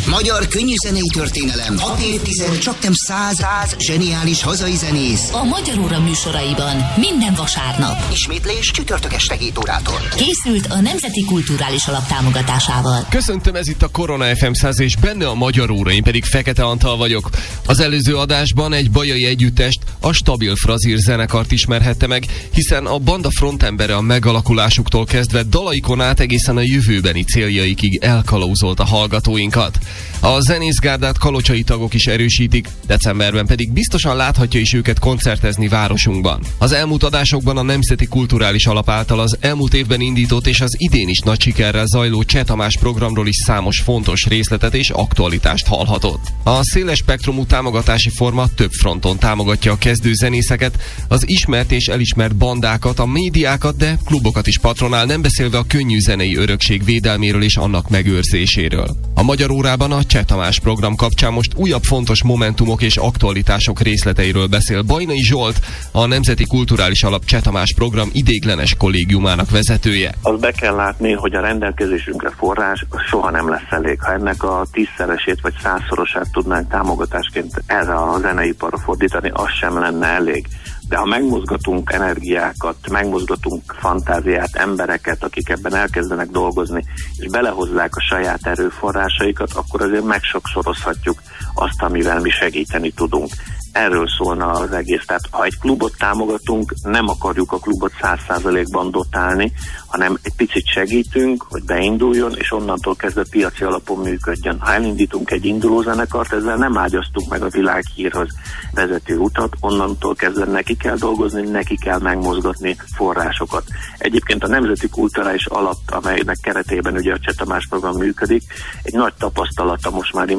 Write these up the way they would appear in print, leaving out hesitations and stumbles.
Magyar könnyűzenei történelem. 6 évtized, csaknem 100 zseniális hazai zenész. A Magyar Óra műsoraiban minden vasárnap. Ismétlés csütörtök este 7 órától. Készült a Nemzeti Kulturális Alap támogatásával. Köszöntöm, ez itt a Korona FM 100 és benne a Magyar Óra, én pedig Fekete Antal vagyok. Az előző adásban egy bajai együttest, a Stabil Frazír zenekart ismerhette meg, hiszen a banda frontembere a megalakulásuktól kezdve dalaikon át egészen a jövőbeni céljaikig elkalauzolta hallgatóinkat. A zenészgárdát kalocsai tagok is erősítik, decemberben pedig biztosan láthatja is őket koncertezni városunkban. Az elmúlt adásokban a Nemzeti Kulturális Alap által az elmúlt évben indított és az idén is nagy sikerrel zajló Cseh Tamás programról is számos fontos részletet és aktualitást hallhatott. A széles spektrumú támogatási forma több fronton támogatja a kezdő zenészeket, az ismert és elismert bandákat, a médiákat, de klubokat is patronál, nem beszélve a könnyű zenei örökség védelméről és annak megőrzéséről. A Magyar Órában a Cseh Tamás program kapcsán most újabb fontos momentumok és aktualitások részleteiről beszél Bajnai Zsolt, a Nemzeti Kulturális Alap Cseh Tamás program ideiglenes kollégiumának vezetője. Azt be kell látni, hogy a rendelkezésünkre forrás soha nem lesz elég. Ha ennek a 10-szeresét vagy 100-szorosát tudnánk támogatásként erre a zeneiparra fordítani, az sem lenne elég. De ha megmozgatunk energiákat, megmozgatunk fantáziát, embereket, akik ebben elkezdenek dolgozni, és belehozzák a saját erőforrásaikat, akkor azért megsokszorozhatjuk azt, amivel mi segíteni tudunk. Erről szólna az egész. Tehát ha egy klubot támogatunk, nem akarjuk a klubot 100%-ban dotálni, hanem egy picit segítünk, hogy beinduljon, és onnantól kezdve piaci alapon működjön. Ha elindítunk egy induló zenekart, ezzel nem ágyaztunk meg a világhírhoz vezető utat, onnantól kezdve neki kell dolgozni, neki kell megmozgatni forrásokat. Egyébként a Nemzeti Kulturális Alap, amelynek keretében ugye a Cseh Tamás program működik, egy nagy tapasztalata most már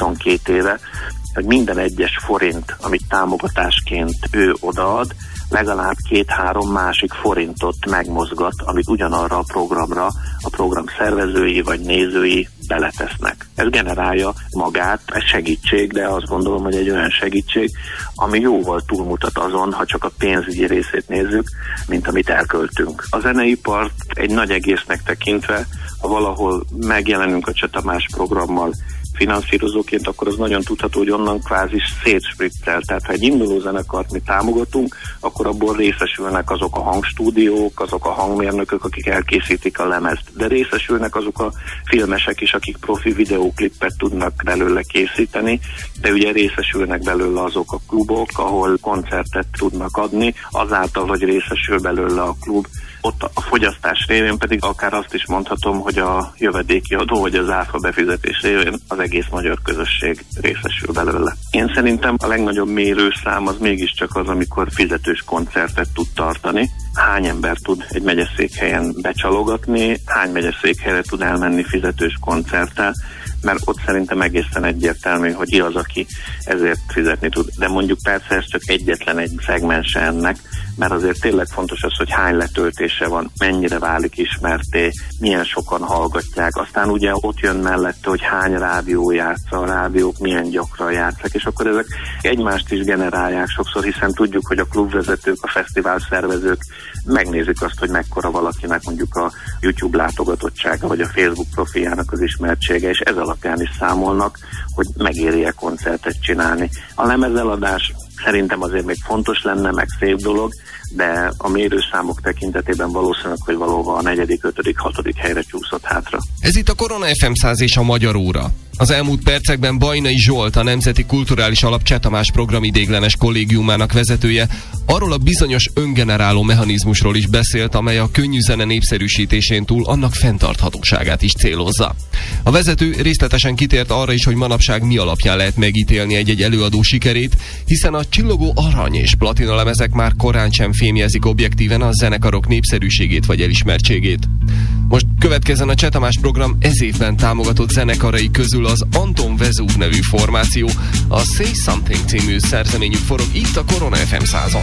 22 éve, hogy minden egyes forint, amit támogatásként ő odaad, legalább 2-3 másik forintot megmozgat, amit ugyanarra a programra a program szervezői vagy nézői beletesznek. Ez generálja magát, ez segítség, de azt gondolom, hogy egy olyan segítség, ami jóval túlmutat azon, ha csak a pénzügyi részét nézzük, mint amit elköltünk. A zeneipart egy nagy egésznek tekintve, ha valahol megjelenünk a Cseh Tamás programmal finanszírozóként, akkor az nagyon tudható, hogy onnan kvázi szétspriccel. Tehát ha egy induló zenekart mi támogatunk, akkor abból részesülnek azok a hangstúdiók, azok a hangmérnökök, akik elkészítik a lemezt. De részesülnek azok a filmesek is, akik profi videóklippet tudnak belőle készíteni, de ugye részesülnek belőle azok a klubok, ahol koncertet tudnak adni, azáltal, hogy részesül belőle a klub. Ott a fogyasztás révén pedig akár azt is mondhatom, hogy a jövedéki adó vagy az áfa befizetés révén az egész magyar közösség részesül belőle. Én szerintem a legnagyobb mérőszám az mégiscsak az, amikor fizetős koncertet tud tartani. Hány ember tud egy megyeszékhelyen becsalogatni, hány megyeszékhelyre tud elmenni fizetős koncerttel, mert ott szerintem egészen egyértelmű, hogy ki az, aki ezért fizetni tud. De mondjuk persze ez csak egyetlen egy szegmense ennek, mert azért tényleg fontos az, hogy hány letöltése van, mennyire válik ismerté, milyen sokan hallgatják, aztán ugye ott jön mellette, hogy hány rádió játsza, a rádiók milyen gyakran játszák, és akkor ezek egymást is generálják sokszor, hiszen tudjuk, hogy a klubvezetők, a fesztivál szervezők megnézik azt, hogy mekkora valakinek mondjuk a YouTube látogatottsága, vagy a Facebook profiljának az ismertsége, és ez alapján is számolnak, hogy megéri-e koncertet csinálni. A lemezeladás szerintem azért még fontos lenne, meg szép dolog, de a mérőszámok tekintetében valószínűleg, hogy valóban a 4., 5., 6. helyre csúszott hátra. Ez itt a Korona FM 100 és a Magyar Óra. Az elmúlt percekben Bajnai Zsolt, a Nemzeti Kulturális Alap Cseh Tamás program ideiglenes kollégiumának vezetője arról a bizonyos öngeneráló mechanizmusról is beszélt, amely a könnyű zene népszerűsítésén túl annak fenntarthatóságát is célozza. A vezető részletesen kitért arra is, hogy manapság mi alapján lehet megítélni egy-egy előadó sikerét, hiszen a csillogó arany és platina lemezek már korán sem fémjezik objektíven a zenekarok népszerűségét vagy elismertségét. Most következzen a Cseh Tamás program ez évben támogatott zenekarai közül az Anton Vezúv nevű formáció. A Say Something című szerzeményük forog itt a Korona FM 100-on.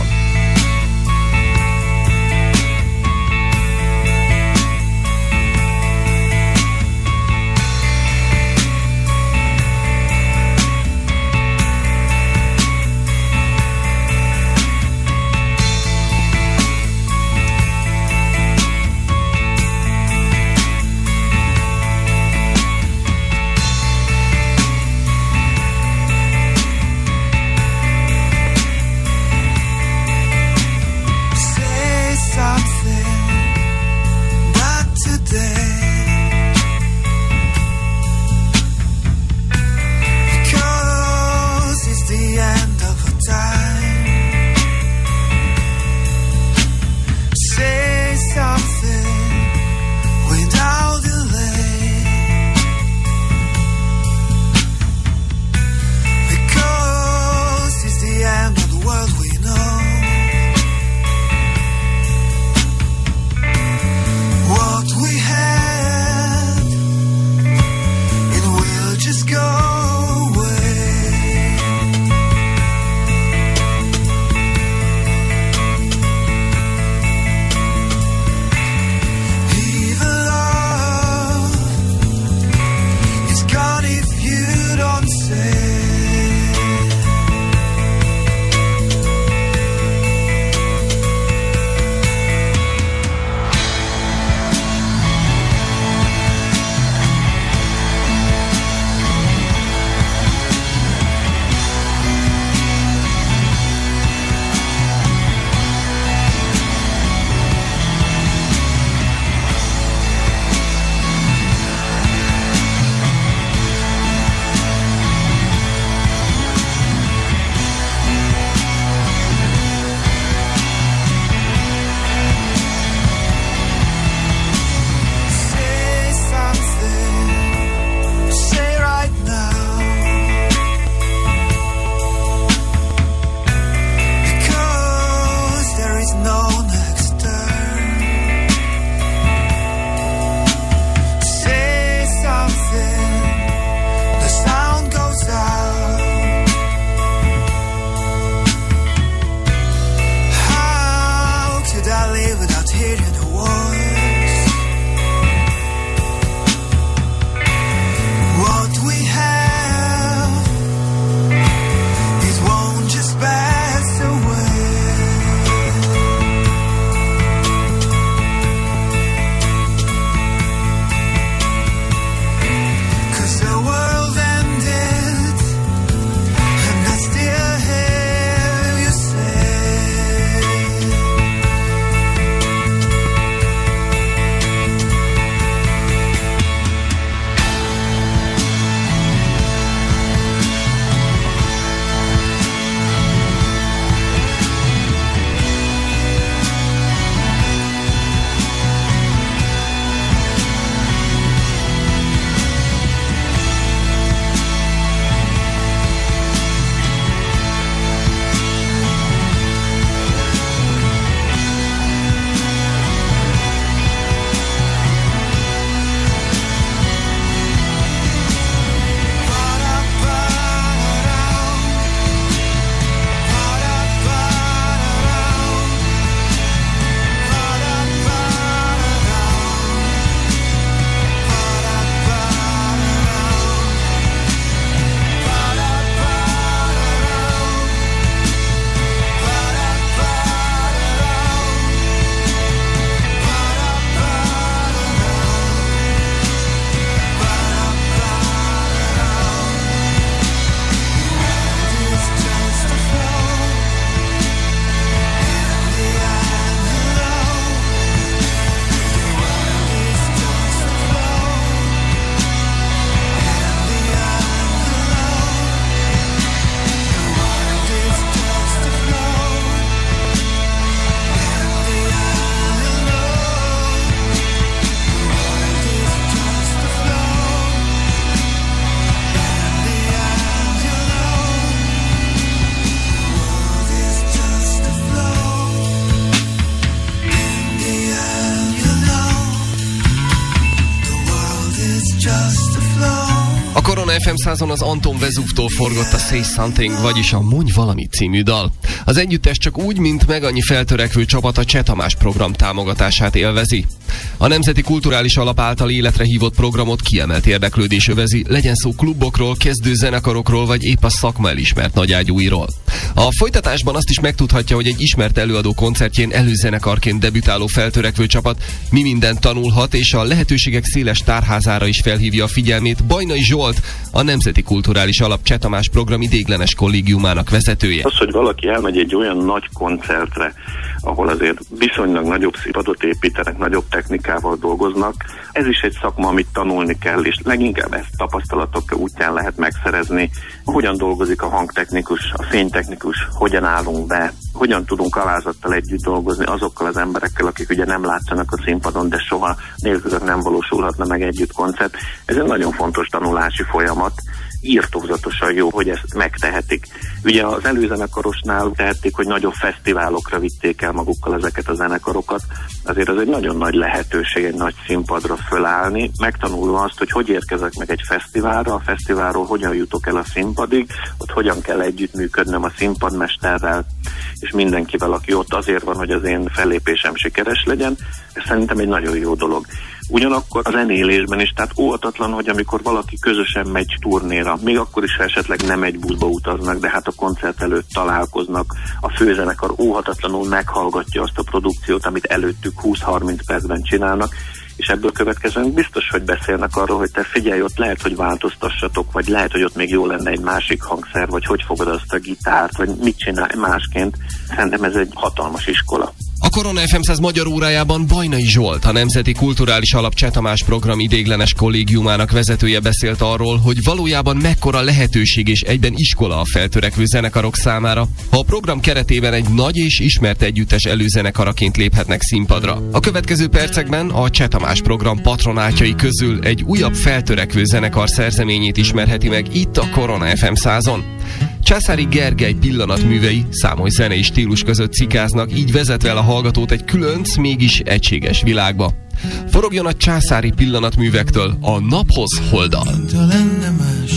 Korona FM 100-on az Anton Vezúvtól forgott a Say Something, vagyis a Mondj valamit című dal. Az együttes csak úgy, mint Megannyi feltörekvő csapat a Cseh Tamás program támogatását élvezi. A Nemzeti Kulturális Alap által életre hívott programot kiemelt érdeklődés övezi, legyen szó klubokról, kezdő zenekarokról, vagy épp a szakma elismert nagyágyúiról. A folytatásban azt is megtudhatja, hogy egy ismert előadó koncertjén előzenekarként debütáló feltörekvő csapat mi mindent tanulhat, és a lehetőségek széles tárházára is felhívja a figyelmét Bajnai Zsolt, a Nemzeti Kulturális Alap Cseh Tamás program idéglenes kollégiumának vezetője. Az, hogy valaki elmegy egy olyan nagy koncertre, ahol azért viszonylag nagyobb színpadot építenek, nagyobb technikával dolgoznak, ez is egy szakma, amit tanulni kell, és leginkább ezt tapasztalatok útján lehet megszerezni. Hogyan dolgozik a hangtechnikus, a fénytechnikus, hogyan állunk be, hogyan tudunk alázattal együtt dolgozni azokkal az emberekkel, akik ugye nem látszanak a színpadon, de soha nélkülük nem valósulhatna meg együtt koncert. Ez egy nagyon fontos tanulási folyamat. Írtózatosan jó, hogy ezt megtehetik. Ugye az előzenekarosnál tehették, hogy nagyobb fesztiválokra vitték el magukkal ezeket a zenekarokat. Azért az egy nagyon nagy lehetőség egy nagy színpadra fölállni, megtanulva azt, hogy érkezek meg egy fesztiválra, a fesztiválról hogyan jutok el a színpadig, ott hogyan kell együttműködnöm a színpadmesterrel, és mindenkivel, aki ott azért van, hogy az én fellépésem sikeres legyen. Ez szerintem egy nagyon jó dolog. Ugyanakkor a zenélésben is, tehát óhatatlan, hogy amikor valaki közösen megy turnéra, még akkor is, ha esetleg nem egy buszba utaznak, de hát a koncert előtt találkoznak, a főzenekar óhatatlanul meghallgatja azt a produkciót, amit előttük 20-30 percben csinálnak, és ebből következően biztos, hogy beszélnek arról, hogy te figyelj, ott lehet, hogy változtassatok, vagy lehet, hogy ott még jó lenne egy másik hangszer, vagy hogy fogod azt a gitárt, vagy mit csinálj másként. Szerintem ez egy hatalmas iskola. A Korona FM 100 magyar órájában Bajnai Zsolt, a Nemzeti Kulturális Alap Cseh Tamás program idéglenes kollégiumának vezetője beszélt arról, hogy valójában mekkora lehetőség és egyben iskola a feltörekvő zenekarok számára, ha a program keretében egy nagy és ismert együttes előzenekaraként léphetnek színpadra. A következő percekben a Cseh Tamás program patronátjai közül egy újabb feltörekvő zenekar szerzeményét ismerheti meg itt a Korona FM 100-on. Császári Gergely pillanatművei számos zenei stílus között cikáznak, így vezetve el a hallgatót egy különc, mégis egységes világba. Forogjon a császári pillanatművektől a Naphoz holdal. Ha lenne más,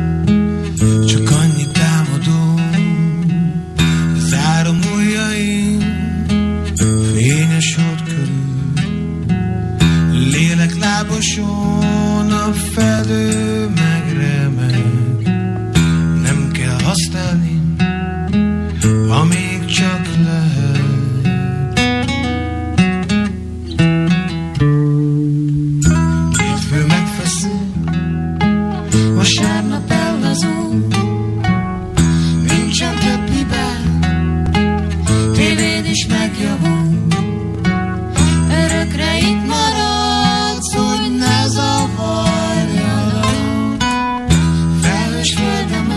csak annyit támadom, zárom ujjaim fényes hold körül, lélek lábason a fedő megremeg. Használni, amíg csak lehet. Hétfő megfeszül, vasárnap ellazul, nincsen több hibád, tévéd is megjavul, örökre itt maradsz, hogy ne zavarjalak. Felhős földemen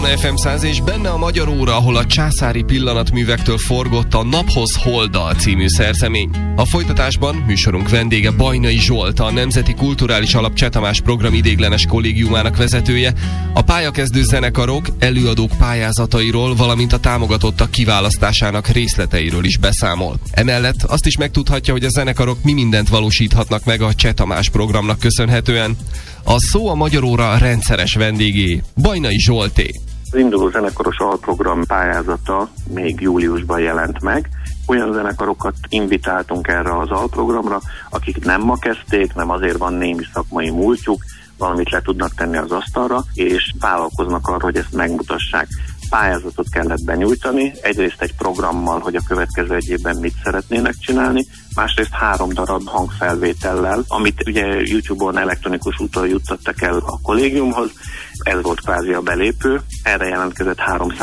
Korona FM 100 és benne a Magyar Óra, ahol a császári pillanatművektől forgott a Naphoz Holddal című szerzemény. A folytatásban műsorunk vendége Bajnai Zsolt, a Nemzeti Kulturális Alap Cseh Tamás Program ideiglenes kollégiumának vezetője, a pályakezdő zenekarok, előadók pályázatairól, valamint a támogatottak kiválasztásának részleteiről is beszámol. Emellett azt is megtudhatja, hogy a zenekarok mi mindent valósíthatnak meg a Cseh Tamás programnak köszönhetően. A szó a Magyar Óra rendszeres vendégé, Bajnai Zsolté. Az induló zenekaros alprogram pályázata még júliusban jelent meg. Olyan zenekarokat invitáltunk erre az alprogramra, akik nem ma kezdték, nem azért van némi szakmai múltjuk, valamit le tudnak tenni az asztalra, és vállalkoznak arra, hogy ezt megmutassák. Pályázatot kellett benyújtani, egyrészt egy programmal, hogy a következő egy évben mit szeretnének csinálni, másrészt 3 darab hangfelvétellel, amit ugye YouTube-on elektronikus úton juttattak el a kollégiumhoz. Ez volt kvázi a belépő, erre jelentkezett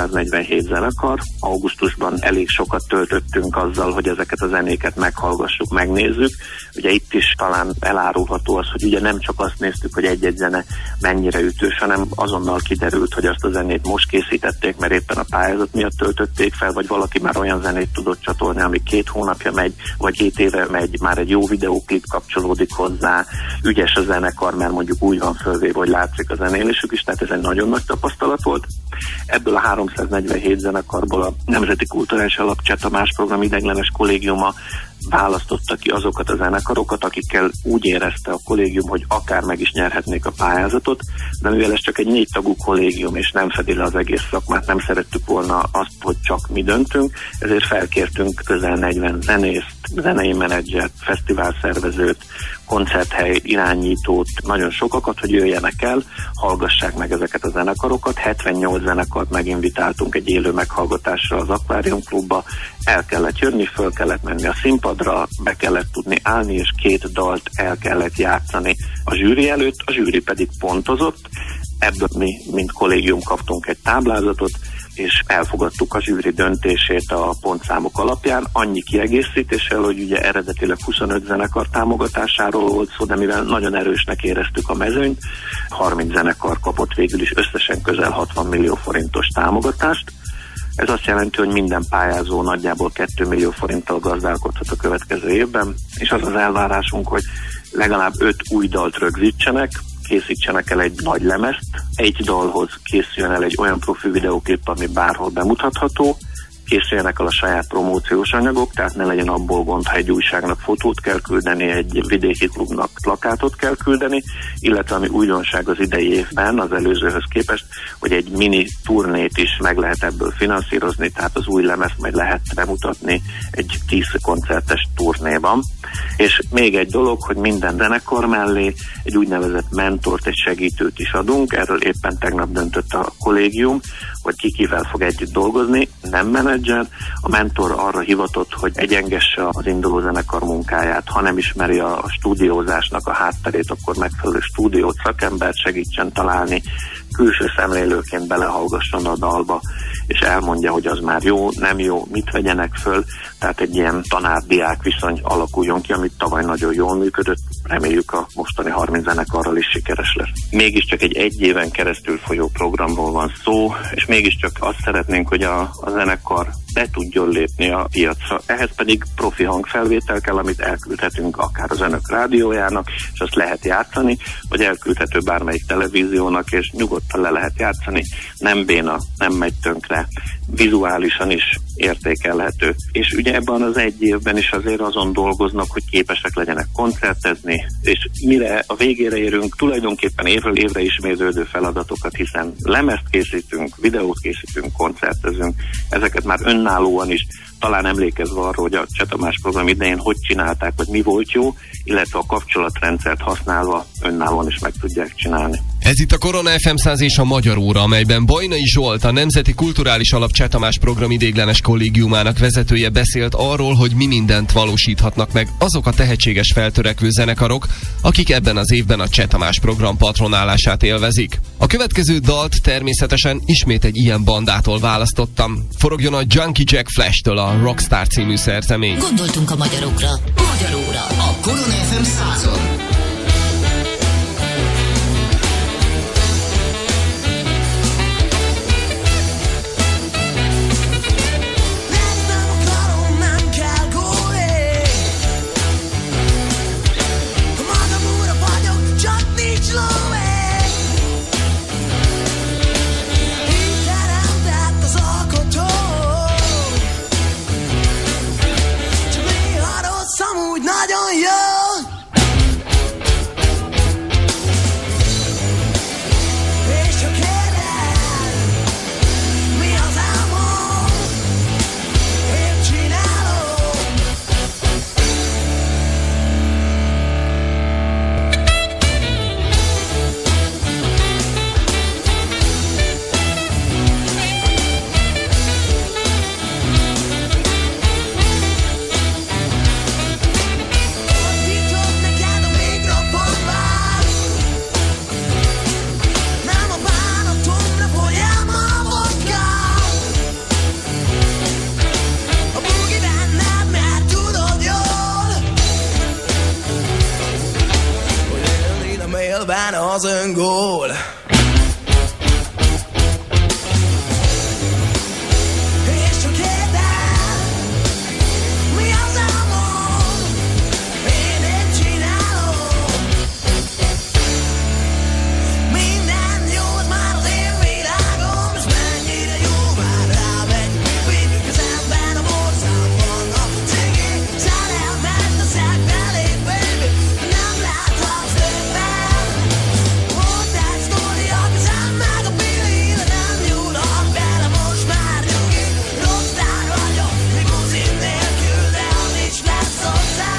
347 zenekar. Augusztusban elég sokat töltöttünk azzal, hogy ezeket a zenéket meghallgassuk, megnézzük. Ugye itt is talán elárulható az, hogy ugye nem csak azt néztük, hogy egy-egy zene mennyire ütős, hanem azonnal kiderült, hogy azt a zenét most készítették, mert éppen a pályázat miatt töltötték fel, vagy valaki már olyan zenét tudott csatolni, ami 2 hónapja megy, vagy 2 éve megy, már egy jó videóklip kapcsolódik hozzá, ügyes a zenekar, mert mondjuk úgy van fölvéve, hogy látszik a zenélésük is, tehát ez egy nagyon nagy tapasztalat volt. Ebből a 347 zenekarból a Nemzeti Kulturális Alap Cseh Tamás Program ideiglenes kollégiuma választotta ki azokat a zenekarokat, akikkel úgy érezte a kollégium, hogy akár meg is nyerhetnék a pályázatot, de mivel ez csak egy 4 tagú kollégium, és nem fedi le az egész szakmát, nem szerettük volna azt, hogy csak mi döntünk, ezért felkértünk közel 40 zenészt, zenei menedzsert, fesztiválszervezőt, koncerthely irányítót, nagyon sokakat, hogy jöjjenek el, hallgassák meg ezeket a zenekarokat. 78 zenekart meginvitáltunk egy élő meghallgatásra az Akvárium Klubba, el kellett jönni, föl kellett menni a színpadra, be kellett tudni állni, és 2 dalt el kellett játszani a zsűri előtt, a zsűri pedig pontozott. Ebből mi, mint kollégium kaptunk egy táblázatot, és elfogadtuk a zsűri döntését a pontszámok alapján, annyi kiegészítéssel, hogy ugye eredetileg 25 zenekar támogatásáról volt szó, de mivel nagyon erősnek éreztük a mezőnyt, 30 zenekar kapott végül is összesen közel 60 millió forintos támogatást. Ez azt jelenti, hogy minden pályázó nagyjából 2 millió forinttal gazdálkodhat a következő évben, és az az elvárásunk, hogy legalább 5 új dalt rögzítsenek, készítsenek el egy nagy lemezt, egy dalhoz készüljön el egy olyan profi videóklip, ami bárhol bemutatható, készüljenek el a saját promóciós anyagok, tehát ne legyen abból gond, ha egy újságnak fotót kell küldeni, egy vidéki klubnak plakátot kell küldeni, illetve ami újdonság az idei évben, az előzőhöz képest, hogy egy mini turnét is meg lehet ebből finanszírozni, tehát az új lemezt majd lehet bemutatni egy 10 koncertes turnéban. És még egy dolog, hogy minden zenekar mellé egy úgynevezett mentort, egy segítőt is adunk, erről éppen tegnap döntött a kollégium, hogy kivel fog együtt dolgozni, nem menedzser. A mentor arra hivatott, hogy egyengesse az induló zenekar munkáját, ha nem ismeri a stúdiózásnak a hátterét, akkor megfelelő stúdiót, szakembert segítsen találni, külső szemlélőként belehallgasson a dalba, és elmondja, hogy az már jó, nem jó, mit vegyenek föl, tehát egy ilyen tanár-diák viszony alakuljon ki, amit tavaly nagyon jól működött, reméljük a mostani 30 zenekarral is sikeres lesz. Mégiscsak egy éven keresztül folyó programról van szó, és mégiscsak azt szeretnénk, hogy a zenekar be tudjon lépni a piacra. Ehhez pedig profi hangfelvétel kell, amit elküldhetünk akár az önök rádiójának, és azt lehet játszani, vagy elküldhető bármelyik televíziónak, és nyugodtan le lehet játszani. Nem béna, nem megy tönkre, vizuálisan is értékelhető. És ugye ebben az egy évben is azért azon dolgoznak, hogy képesek legyenek koncertezni, és mire a végére érünk, tulajdonképpen évről évre ismétlődő feladatokat, hiszen lemezt készítünk, videót készítünk, koncertezünk, ezeket már önállóan is, talán emlékezve arról, hogy a Cseh Tamás Program idején hogy csinálták, vagy mi volt jó, illetve a kapcsolatrendszert használva önállóan is meg tudják csinálni. Ez itt a Korona FM 100 és a Magyar Óra, amelyben Bajnai Zsolt, a Nemzeti Kulturális Alap Cseh Tamás Program ideiglenes kollégiumának vezetője beszélt arról, hogy mi mindent valósíthatnak meg azok a tehetséges feltörekvő zenekarok, akik ebben az évben a Cseh Tamás Program patronálását élvezik. A következő dalt természetesen ismét egy ilyen bandától választottam. Forogjon a Junkie Jack Flash-től a Rockstar című szerzemény. Gondoltunk a magyarokra. Magyar Óra. A Korona FM 100-on. után az öngól. És csak érd el, mi az álmom, én csinálom. Minden jót már az én világom, és mennyire jó már rám egy pipi. Kezemben a borszám vannak cigi, szerelmet teszek beléd, baby. Nem láthatsz többen. Volt egy sztori, a kezem meg a pili, de nem nyúlok bele most már nyugi. Rockstar vagyok, limuzin nélkül, de az is lesz hozzá.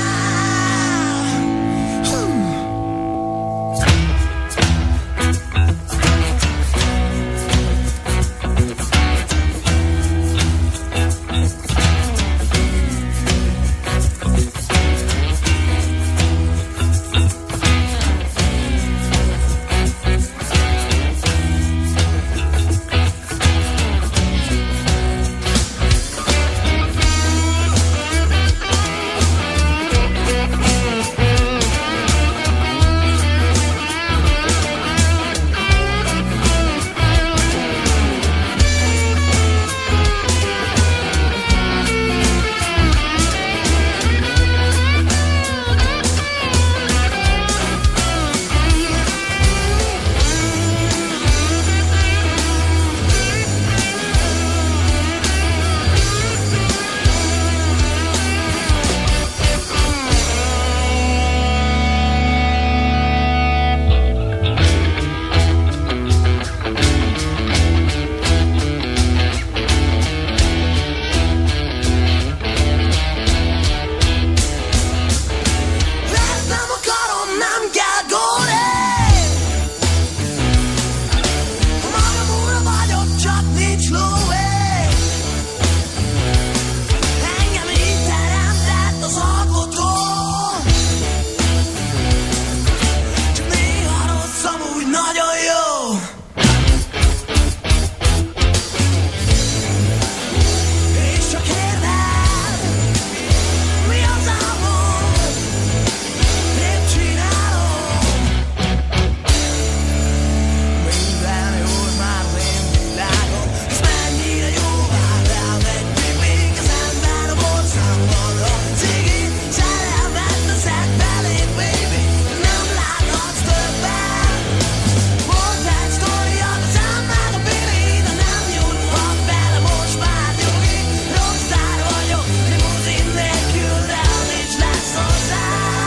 Nem akarom, nem kell gólni. Magam úra vagyok, csak nincs lóvé. Engem így teremtett az alkotó. Csak néha rossz, amúgy nagyon jó. És csak érd el, mi az álmom, én csinálom. Minden jót már az én világom, és mennyire jó már rám egy pipi. Kezemben a borszám vannak cigi, szerelmet teszek beléd, baby. Nem láthatsz többen. Volt egy sztori, a kezem meg a pili, de nem nyúlok bele most már nyugi. Rockstar vagyok, limuzin nélkül, de az is lesz hozzá.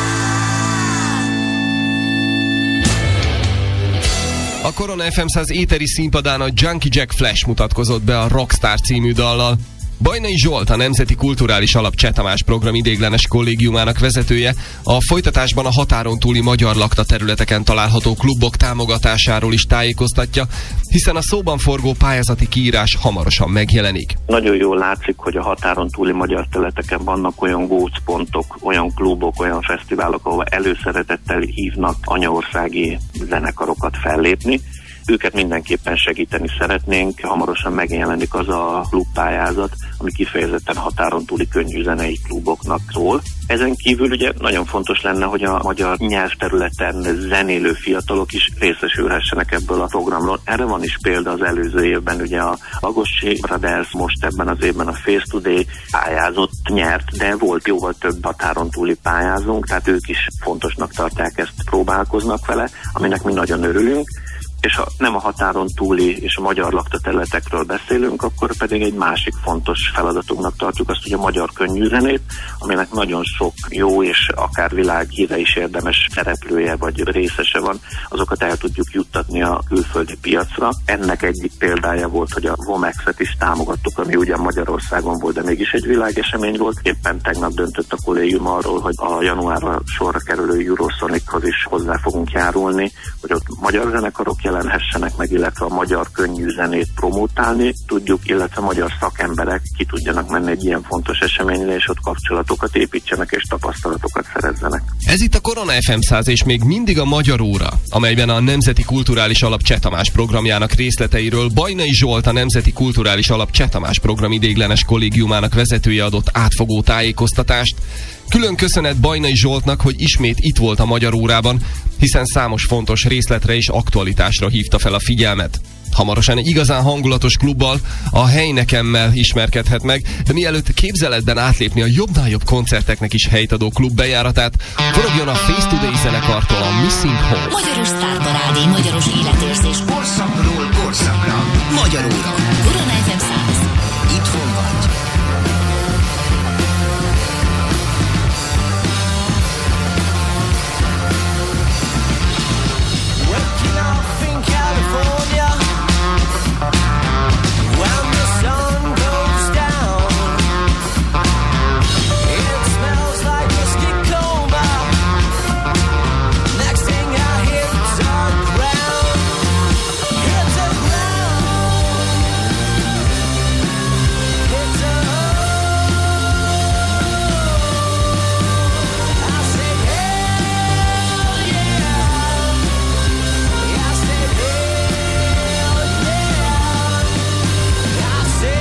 A Korona FM 100 éteri színpadán a Junkie Jack Flash mutatkozott be a Rockstar című dallal. Bajnai Zsolt, a Nemzeti Kulturális Alap Cseh Tamás program ideiglenes kollégiumának vezetője a folytatásban a határon túli magyar lakta területeken található klubok támogatásáról is tájékoztatja, hiszen a szóban forgó pályázati kiírás hamarosan megjelenik. Nagyon jól látszik, hogy a határon túli magyar területeken vannak olyan gócpontok, olyan klubok, olyan fesztiválok, ahol előszeretettel hívnak anyaországi zenekarokat fellépni. Őket mindenképpen segíteni szeretnénk, hamarosan megjelenik az a klubpályázat, ami kifejezetten határon túli könnyű zenei kluboknak szól. Ezen kívül ugye nagyon fontos lenne, hogy a magyar nyelvterületen zenélő fiatalok is részesülhessenek ebből a programról. Erre van is példa az előző évben, ugye a Lagossi Brothers most ebben az évben a Face Today pályázott, nyert, de volt jóval több határon túli pályázónk, tehát ők is fontosnak tartják ezt, próbálkoznak vele, aminek mi nagyon örülünk. És ha nem a határon túli és a magyar lakta területekről beszélünk, akkor pedig egy másik fontos feladatunknak tartjuk azt, hogy a magyar könnyűzenét, aminek nagyon sok jó és akár világhíre is érdemes szereplője vagy részese van, azokat el tudjuk juttatni a külföldi piacra. Ennek egyik példája volt, hogy a Vomexet is támogattuk, ami ugyan Magyarországon volt, de mégis egy világesemény volt. Éppen tegnap döntött a kollégium arról, hogy a januárra sorra kerülő Eurosonichoz is hozzá fogunk járulni, hogy ott magyar zenekarok jelenhessenek meg, illetve a magyar könnyű zenét promotálni tudjuk, illetve magyar szakemberek ki tudjanak menni egy ilyen fontos eseményre, és ott kapcsolatokat építsenek és tapasztalatokat szerezzenek. Ez itt a Korona FM 100 és még mindig a Magyar Óra, amelyben a Nemzeti Kulturális Alap Cseh Tamás programjának részleteiről Bajnai Zsolt, a Nemzeti Kulturális Alap Cseh Tamás program ideiglenes kollégiumának vezetője adott átfogó tájékoztatást. Külön köszönet Bajnai Zsoltnak, hogy ismét itt volt a Magyar Órában, hiszen számos fontos részletre és aktualitásra hívta fel a figyelmet. Hamarosan egy igazán hangulatos klubbal, a Heinekemmel ismerkedhet meg, de mielőtt képzeletben átlépni a jobbnál jobb koncerteknek is helyt adó klub bejáratát, forogjon a Face Today zenekartól a Missing Home. Magyaros sztárparádé, magyaros életérzés. Korszakról korszakra. Magyarul. Korona FM 100. Itthon vagy. Waking up in California when the sun goes down. It smells like whiskey coma. Next thing I hear, it's on ground. It's a ground. It's a I say hell yeah. I say hell yeah. I say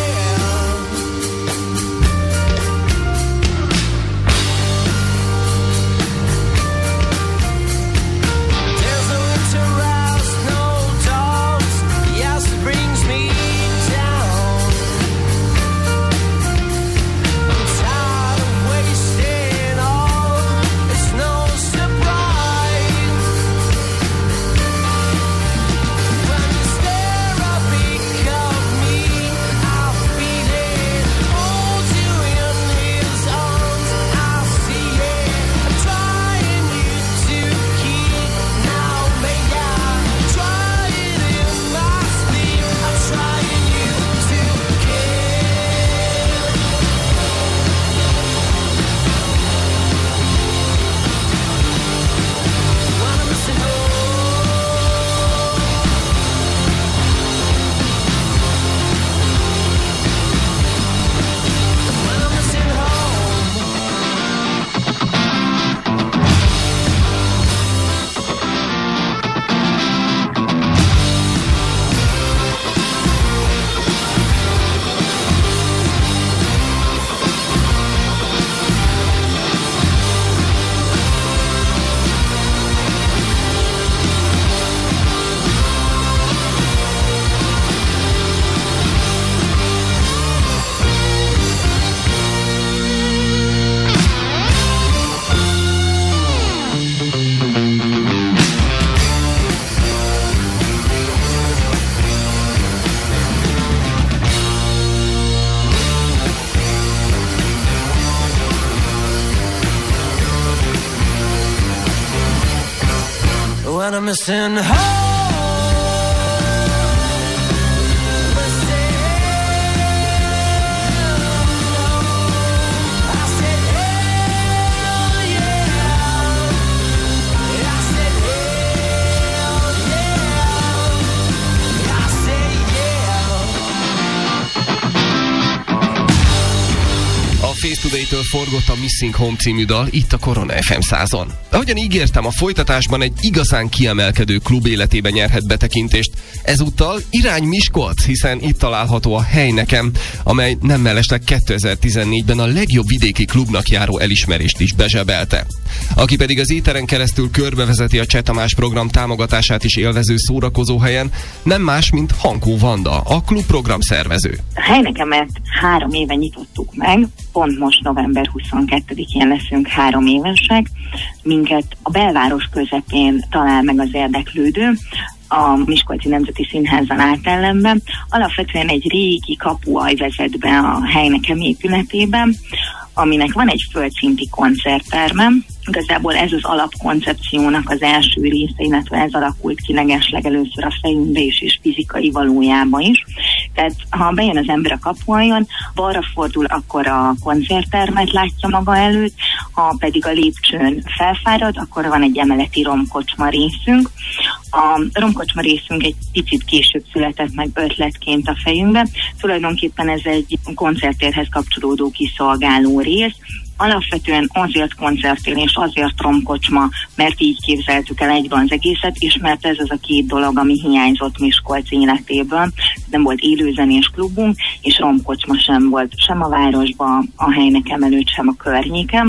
there's no winter house, no dogs. Yes, it brings me down. I'm tired of wasting all. It's no surprise when you stare up of me. I feel it. Hold you in his arms. I see it. I'm trying you to keep. Now may I try it in my sleep. I'm trying you to kill. When I'm missing when I'm missing home. When I'm missing home. A Face Today-től forgott a Missing Home című dal itt a Korona FM 100-on. Ahogyan ígértem, a folytatásban egy igazán kiemelkedő klub életébe nyerhet betekintést. Ezúttal irány Miskolc, hiszen itt található a Heinekem, amely nem mellesleg 2014-ben a legjobb vidéki klubnak járó elismerést is bezsebelte. Aki pedig az éteren keresztül körbevezeti a Cseh Tamás program támogatását is élvező szórakozóhelyen, nem más, mint Hankó Vanda, a klub program szervező. A Heinekemet 3 éve nyitottuk meg, pont most november 22-én leszünk 3 évesek. Minket a belváros közepén talál meg az érdeklődő, a Miskolci Nemzeti Színházan átellenben. Alapvetően egy régi kapuaj vezet be a Heinekem épületében, aminek van egy földszinti koncertterme. Igazából ez az alapkoncepciónak az első része, illetve ez alakult ki legeslegelőször a fejünkbe is, és fizikai valójában is. Tehát ha bejön az ember a kapuajon, balra fordul, akkor a koncerttermet látja maga előtt, ha pedig a lépcsőn felfárad, akkor van egy emeleti romkocsma részünk. A romkocsma részünk egy picit később született meg ötletként a fejünkbe. Tulajdonképpen ez egy koncertérhez kapcsolódó kiszolgáló rész. Alapvetően azért koncertér és azért romkocsma, mert így képzeltük el egyben az egészet, és mert ez az a két dolog, ami hiányzott Miskolc életéből. Nem volt élőzenés klubunk, és romkocsma sem volt sem a városban, a Heinekem előtt, sem a környéken.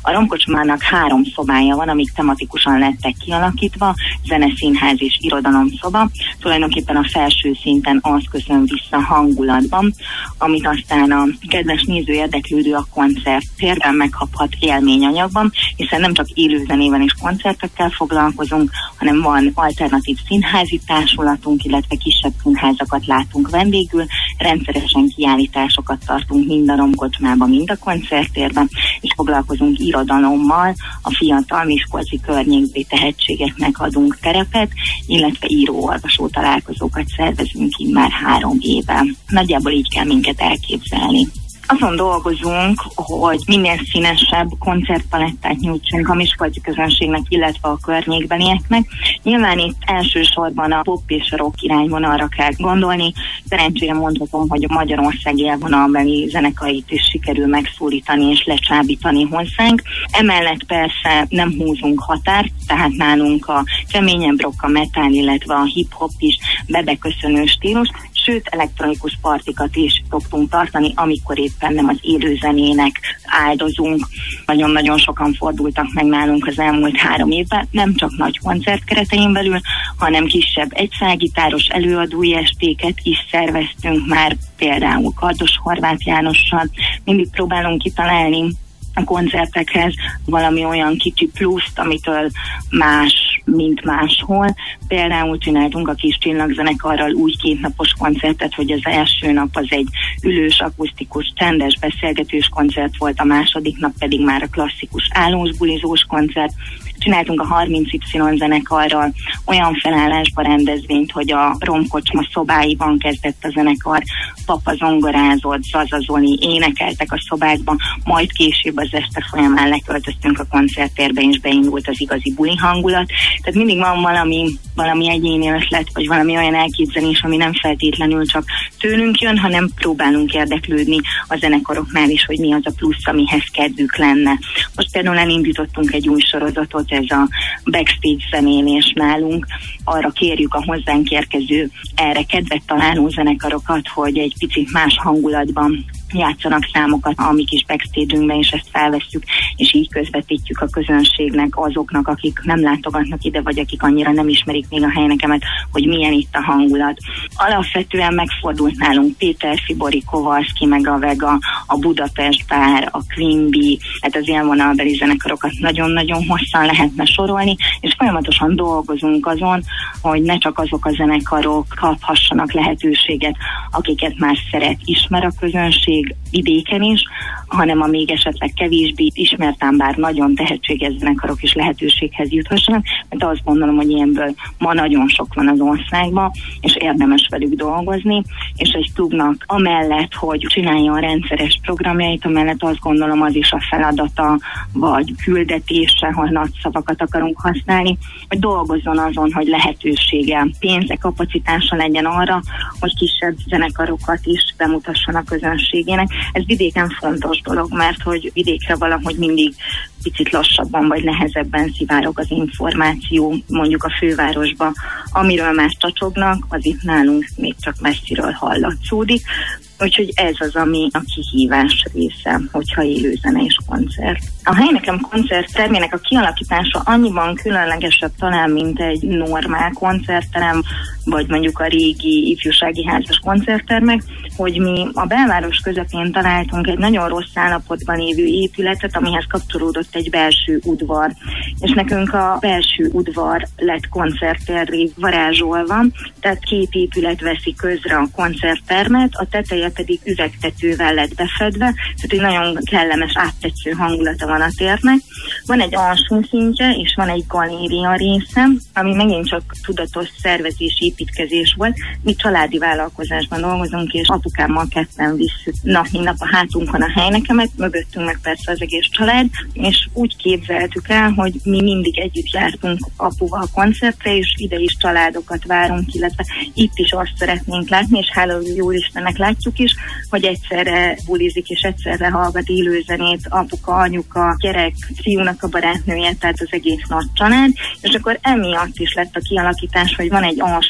A romkocsmának 3 szobája van, amik tematikusan lettek kialakítva, zene, színház és irodalomszoba. Tulajdonképpen a felső szinten az köszön vissza hangulatban, amit aztán a kedves néző érdeklődő a koncerttérben megkaphat élményanyagban, hiszen nem csak élőzenével és koncertekkel foglalkozunk, hanem van alternatív színházi társulatunk, illetve kisebb színházakat látunk vendégül, rendszeresen kiállításokat tartunk mind a romkocsmában, mind a koncerttérben, és foglalkozunk irodalommal, a fiatal miskolci környékbeli tehetségeknek adunk terepet, illetve író-olvasó találkozókat szervezünk immár 3 éve. Nagyjából így kell minket elképzelni. Azon dolgozunk, hogy minél színesebb koncertpalettát nyújtsunk a miskolci közönségnek, illetve a környékbelieknek. Nyilván itt elsősorban a pop és a rock irányvonalra kell gondolni. Szerencsére mondhatom, hogy a Magyarország élvonalbeli zenekait is sikerül megszólítani és lecsábítani hozzánk. Emellett persze nem húzunk határt, tehát nálunk a keményebb rock, a metal, illetve a hip-hop is bebeköszönő stílus, sőt elektronikus partikat is szoktunk tartani, amikor éppen nem az élőzenének áldozunk. Nagyon-nagyon sokan fordultak meg nálunk az elmúlt 3 évben, nem csak nagy koncertkeretein belül, hanem kisebb egyszálgitáros előadói estéket is szerveztünk már, például Kardos Horváth Jánossal. Mindig próbálunk kitalálni a koncertekhez valami olyan kicsi pluszt, amitől más, mint máshol. Például csináltunk a Kis Csillagzenekarral úgy 2 napos koncertet, hogy az első nap az egy ülős, akusztikus, csendes beszélgetős koncert volt, a második nap pedig már a klasszikus állós bulizós koncert. Csináltunk a 30Y zenekarral olyan felállásba rendezvényt, hogy a romkocsma szobáiban kezdett a zenekar, Papa zongorázott, Zaza Zoli énekeltek a szobákban, majd később az este folyamán leköltöztünk a koncerttérbe, és beindult az igazi buli hangulat. Tehát mindig van valami egyéni ötlet, vagy valami olyan elképzelés, ami nem feltétlenül csak tőlünk jön, hanem próbálunk érdeklődni a zenekaroknál is, hogy mi az a plusz, amihez kedvük lenne. Most például elindítottunk egy új sorozatot, ez a backstage zenélés nálunk. Arra kérjük a hozzánk érkező, erre kedvet találó zenekarokat, hogy egy picit más hangulatban játszanak számokat a mi kis backstage-ünkben, és ezt felvesszük, és így közvetítjük a közönségnek, azoknak, akik nem látogatnak ide, vagy akik annyira nem ismerik még a helynekemet, hogy milyen itt a hangulat. Alapvetően megfordult nálunk Péter Fibori, Kovalszki, meg a Vega, a Budapest Bár, a Queen Bee, tehát az élvonalbeli zenekarokat nagyon-nagyon hosszan lehetne sorolni, és folyamatosan dolgozunk azon, hogy ne csak azok a zenekarok kaphassanak lehetőséget, akiket már szeret, ismer a közönség vidéken is, hanem a még esetleg kevésbé ismert, ám bár nagyon tehetséges zenekarok is lehetőséghez juthassanak, mert azt gondolom, hogy ilyenből ma nagyon sok van az országban, és érdemes velük dolgozni, és egy klubnak amellett, hogy csinálja a rendszeres programjait, amellett azt gondolom, az is a feladata, vagy küldetése, ha nagy szavakat akarunk használni, hogy dolgozzon azon, hogy lehetősége, pénze, kapacitása legyen arra, hogy kisebb zenekarokat is bemutasson a közönségének. Ez vidéken fontos dolog, mert hogy vidékre valahogy mindig picit lassabban vagy nehezebben szivárog az információ, mondjuk a fővárosba. Amiről más csacsognak, az itt nálunk még csak messziről hallatszódik. Úgyhogy ez az, ami a kihívás része, hogyha élőzene és koncert. A Helynekem koncerttermének a kialakítása annyiban különlegesebb talán, mint egy normál koncertterem, vagy mondjuk a régi ifjúsági házas koncerttermek, hogy mi a belváros közepén találtunk egy nagyon rossz állapotban lévő épületet, amihez kapcsolódott egy belső udvar. És nekünk a belső udvar lett koncertterré varázsolva, tehát 2 épület veszi közre a koncerttermet, a teteje pedig üvegtetővel lett befedve, tehát egy nagyon kellemes, áttetsző hangulata van a térnek. Van egy alsó szintje, és van egy galéria része, ami megint csak tudatos szervezés, építkezés volt. Mi családi vállalkozásban dolgozunk, és apukámmal ketten visszük nap, mint nap a hátunkon a Helynekemet, mögöttünk meg persze az egész család, és úgy képzeltük el, hogy mi mindig együtt jártunk apuval koncertre, és ide is családokat várunk, illetve itt is azt szeretnénk látni, és hála jó Istennek látjuk is, hogy egyszerre bulizik, és egyszerre hallgat élőzenét apuka, anyuka, gyerek, fiúnak a barátnője, tehát az egész nagy család, és akkor emiatt is lett a kialakítás, hogy van egy alsó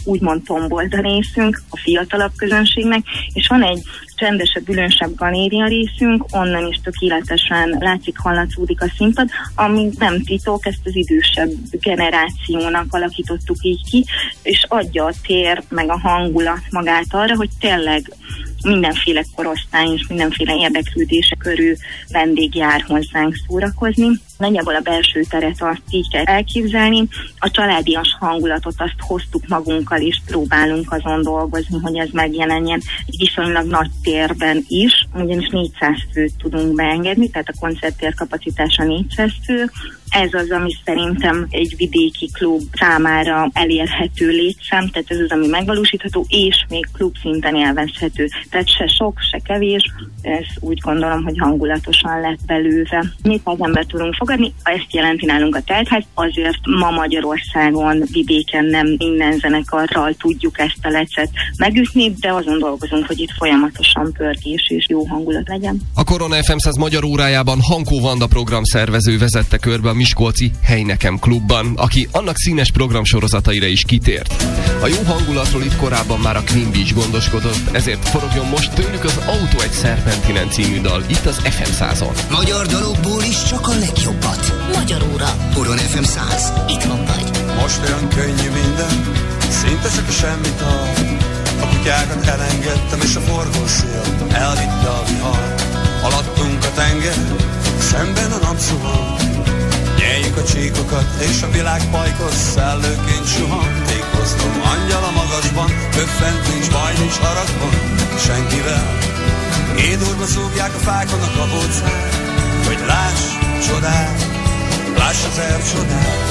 úgymond tombolt a részünk a fiatalabb közönségnek, és van egy csendesebb, ülősebb galéria részünk, onnan is tökéletesen látszik, hallatszódik a színpad, ami nem titok, ezt az idősebb generációnak alakítottuk így ki, és adja a tér, meg a hangulat magát arra, hogy tényleg mindenféle korosztály és mindenféle érdeklődése körül vendég jár hozzánk szórakozni. Nagyjából a belső teret azt így kell elképzelni, a családias hangulatot azt hoztuk magunkkal, és próbálunk azon dolgozni, hogy ez megjelenjen egy viszonylag nagy térben is, ugyanis 400 főt tudunk beengedni, tehát a koncerttér kapacitása 400 fő. Ez az, ami szerintem egy vidéki klub számára elérhető létszám, tehát ez az, ami megvalósítható, és még klub szinten élvezhető. Tehát se sok, se kevés, ez úgy gondolom, hogy hangulatosan lett belőle. 400 embert tudunk fogadni, ezt jelenti nálunk a teltház, azért ma Magyarországon vidéken nem minden zenekarral tudjuk ezt a lecet megütni, de azon dolgozunk, hogy itt folyamatosan pörgés és jó hangulat legyen. A Korona FM 100 magyar órájában Hankó Vanda programszervező vezette körbe a miskolci Hely Nekem klubban, aki annak színes programsorozataira is kitért. A jó hangulatról itt korábban már a Queen Beach gondoskodott, ezért forogjon most tőlük az Autó egy Szerpentinen című dal itt az FM 100-on. Magyar dalokból is csak a legjobbat. Magyar óra. Korona FM 100. Itthon vagy. Most olyan könnyű minden, szinte csak a semmit ad. A kutyákat elengedtem, és a forgószél elvitte a vihar. Alattunk a tenger, szemben a napszuhan. Nyeljük a csíkokat, és a világ pajkos szellőként suhan. Tékozlom angyal a magasban, öffent nincs baj, nincs haragban senkivel. Édurva szúgják a fákon a kabócát, hogy láss csodát, láss az ercsodát,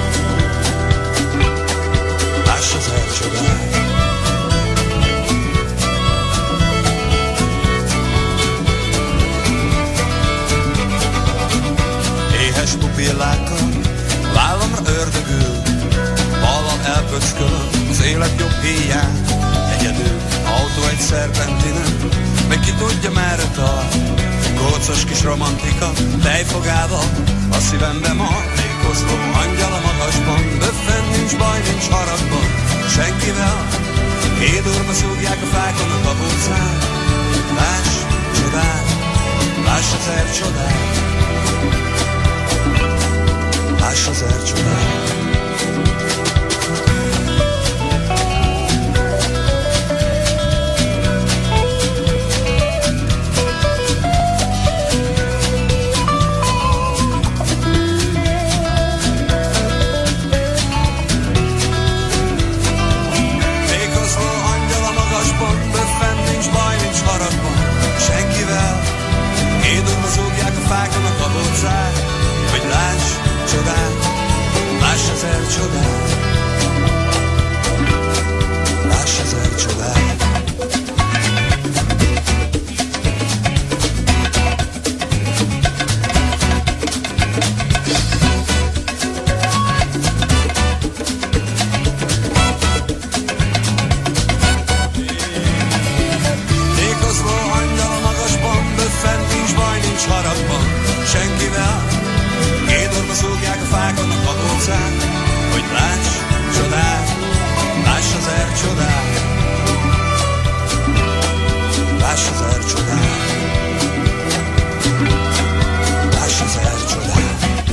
láss az ercsodát. Éhes pupillákkal vállamra ördögül, ballal elpöckölöm az élet jobb híján. Egyedül, autó egy szerpentinen, meg ki tudja merre tart. Kócos kis romantika, tejfogával a szívembe mar. Lékozló angyal a magasban, böffen nincs baj, nincs haragban senkivel. Édurva szúgják a fákon a kabócát. Láss csodát, láss az ercsodát, láss az ercsodát. Hogy láss csodát, láss az ercsodát, láss az ercsodát. Tékozló angyal a magasban, böffent nincs baj, nincs haragban senkivel. Édorba szúgják a fákon a kabócát, hogy láss csodát, láss az ercsodát, láss az ercsodát, láss az ercsodát.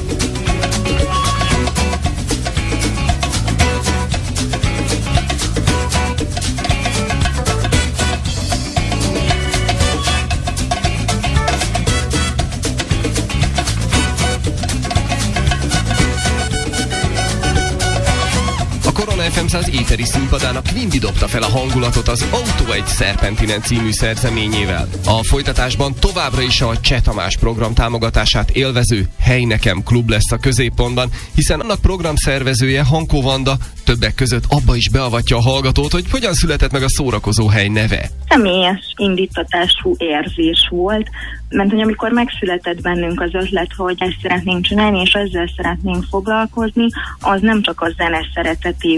FM 100 éteri színpadán a Queen Bee dobta fel a hangulatot az Autó egy Szerpentinen című szerzeményével. A folytatásban továbbra is a Cseh Tamás program támogatását élvező Hely Nekem klub lesz a középpontban, hiszen annak programszervezője, Hankó Vanda, többek között abba is beavatja a hallgatót, hogy hogyan született meg a szórakozó hely neve. Személyes indítatású érzés volt, mert hogy amikor megszületett bennünk az ötlet, hogy ezt szeretnénk csinálni, és ezzel szeretnénk foglalkozni, az nem csak a zene szeretetéből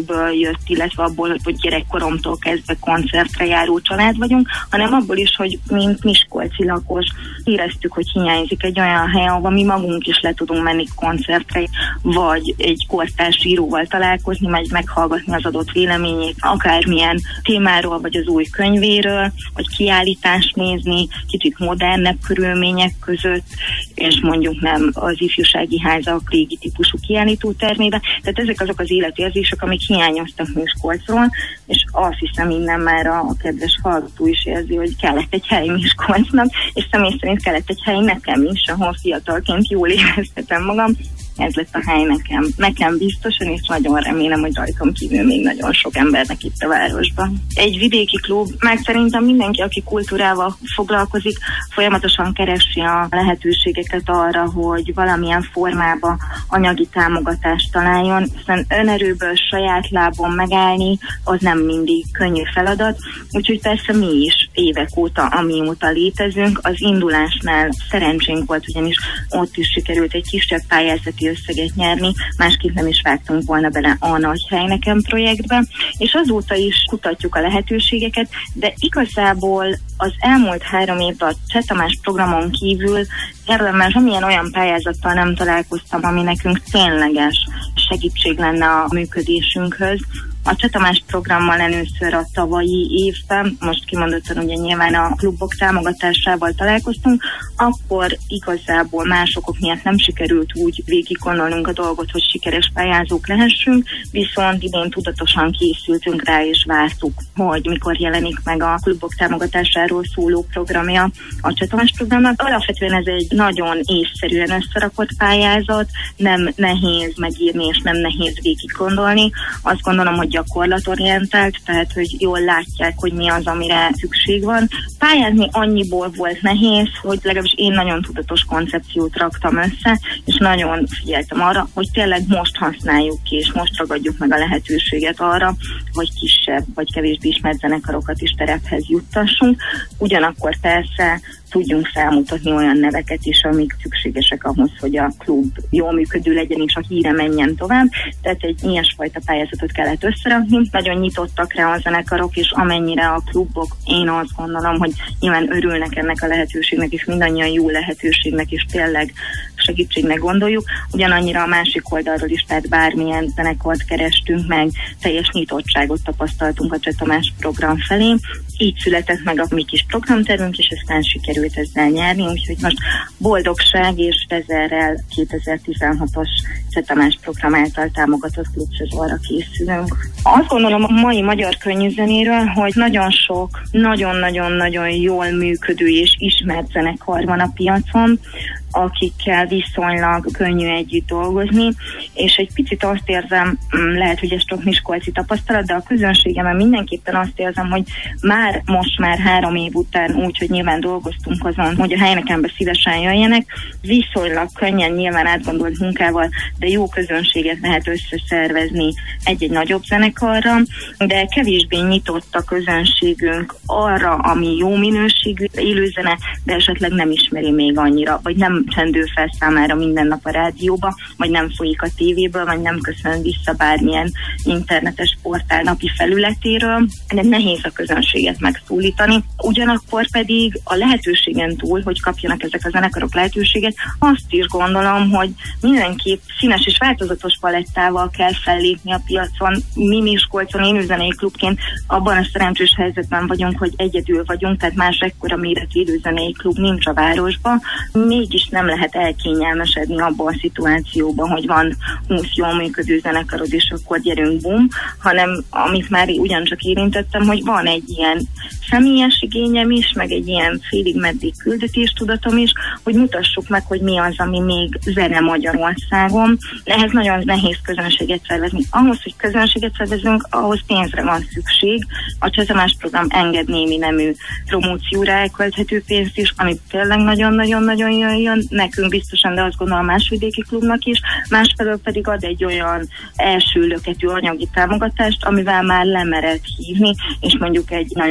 jött, illetve abból, hogy gyerekkoromtól kezdve koncertre járó család vagyunk, hanem abból is, hogy mint miskolci lakos éreztük, hogy hiányzik egy olyan hely, ahol mi magunk is le tudunk menni koncertre, vagy egy kortárs íróval találkozni, vagy meghallgatni az adott véleményét, akármilyen témáról, vagy az új könyvéről, vagy kiállítást nézni, kicsit modernebb körülmények között, és mondjuk nem az ifjúsági házak régi típusú kiállító termébe. Tehát ezek azok az életérzések, amik hiányoztak Miskolcról, és azt hiszem innen már a kedves hallgató is érzi, hogy kellett egy hely Miskolcnak, és személy szerint kellett egy hely nekem is, ahol fiatalként jól éreztetem magam. Ez lett a hely nekem biztosan, és nagyon remélem, hogy rajtam kívül még nagyon sok embernek itt a városban. Egy vidéki klub, meg szerintem mindenki, aki kultúrával foglalkozik, folyamatosan keresi a lehetőségeket arra, hogy valamilyen formában anyagi támogatást találjon, hiszen önerőből saját lábon megállni, az nem mindig könnyű feladat, úgyhogy persze mi is évek óta, amióta létezünk, az indulásnál szerencsénk volt, ugyanis ott is sikerült egy kisebb pályázati összeget nyerni, másképp nem is vágtunk volna bele a Nagy Hely Nekem projektbe, és azóta is kutatjuk a lehetőségeket, de igazából az elmúlt 3 évben a Cseh Tamás programon kívül érdemben semmilyen olyan pályázattal nem találkoztam, ami nekünk tényleges segítség lenne a működésünkhöz. A Cseh Tamás programmal először a tavalyi évben, most kimondottan ugye nyilván a klubok támogatásával találkoztunk, akkor igazából más okok miatt nem sikerült úgy végig gondolnunk a dolgot, hogy sikeres pályázók lehessünk, viszont idén tudatosan készültünk rá és vártuk, hogy mikor jelenik meg a klubok támogatásáról szóló programja a Cseh Tamás programnak. Alapvetően ez egy nagyon észszerűen összerakott pályázat, nem nehéz megírni és nem nehéz végig gondolni. Azt gondolom, hogy gyakorlatorientált, tehát hogy jól látják, hogy mi az, amire szükség van. Pályázni annyiból volt nehéz, hogy legalábbis én nagyon tudatos koncepciót raktam össze, és nagyon figyeltem arra, hogy tényleg most használjuk ki, és most ragadjuk meg a lehetőséget arra, hogy kisebb vagy kevésbé ismert zenekarokat is terephez juttassunk. Ugyanakkor persze tudjunk felmutatni olyan neveket is, amik szükségesek ahhoz, hogy a klub jól működő legyen, és a híre menjen tovább. Tehát egy ilyesfajta pályázatot kellett összerakni. Nagyon nyitottak rá a zenekarok, és amennyire a klubok, én azt gondolom, hogy nyilván örülnek ennek a lehetőségnek, és mindannyian jó lehetőségnek, és tényleg segítségnek gondoljuk. Ugyanannyira a másik oldalról is, tehát bármilyen zenekart kerestünk meg, teljes nyitottságot tapasztaltunk a Cseh Tamás program felé. Így született meg a mi kis programtervünk, és aztán sikerült ezzel nyerni, úgyhogy most boldogság és ezerrel 2016-os Cseh Tamás program által támogatott klubszezonra készülünk. Azt gondolom a mai magyar könnyűzenéről, hogy nagyon sok, nagyon-nagyon-nagyon jól működő és ismert zenekar van a piacon, akikkel viszonylag könnyű együtt dolgozni, és egy picit azt érzem, lehet, hogy ez csak miskolci tapasztalat, de a közönségemben mindenképpen azt érzem, hogy most már 3 év után úgy, hogy nyilván dolgoztunk azon, hogy a helynekembe szívesen jöjjenek, viszonylag könnyen, nyilván átgondolt munkával, de jó közönséget lehet összeszervezni egy-egy nagyobb zenekarra, de kevésbé nyitott a közönségünk arra, ami jó minőségű élőzene, de esetleg nem ismeri még annyira, vagy nem csendül fel számára minden nap a rádióba, vagy nem folyik a tévéből, vagy nem köszön vissza bármilyen internetes portál napi felületéről, de nehéz a közönséget megszólítani. Ugyanakkor pedig a lehetőségen túl, hogy kapjanak ezek a zenekarok lehetőséget, azt is gondolom, hogy mindenképp színes és változatos palettával kell fellépni a piacon. Mi Miskolcon élőzenei klubként abban a szerencsés helyzetben vagyunk, hogy egyedül vagyunk, tehát más ekkora méretű élőzenei klub nincs a városban. Mégis nem lehet elkényelmesedni abban a szituációban, hogy van 20 jól működő zenekarod, és akkor gyerünk bum, hanem amit már ugyancsak érintettem, hogy van egy ilyen személyes igényem is, meg egy ilyen félig meddig küldetéstudatom is, hogy mutassuk meg, hogy mi az, ami még zene Magyarországon. Ehhez nagyon nehéz közönséget szervezni. Ahhoz, hogy közönséget szervezünk, ahhoz pénzre van szükség. A Cseh Tamás program enged némi nemű promócióra elkölthető pénzt is, ami tényleg nagyon-nagyon-nagyon jön nekünk biztosan, de azt gondolom más vidéki klubnak is. Másfelől pedig ad egy olyan első löketű anyagi támogatást, amivel már lemered hívni, és mondjuk egy nagyon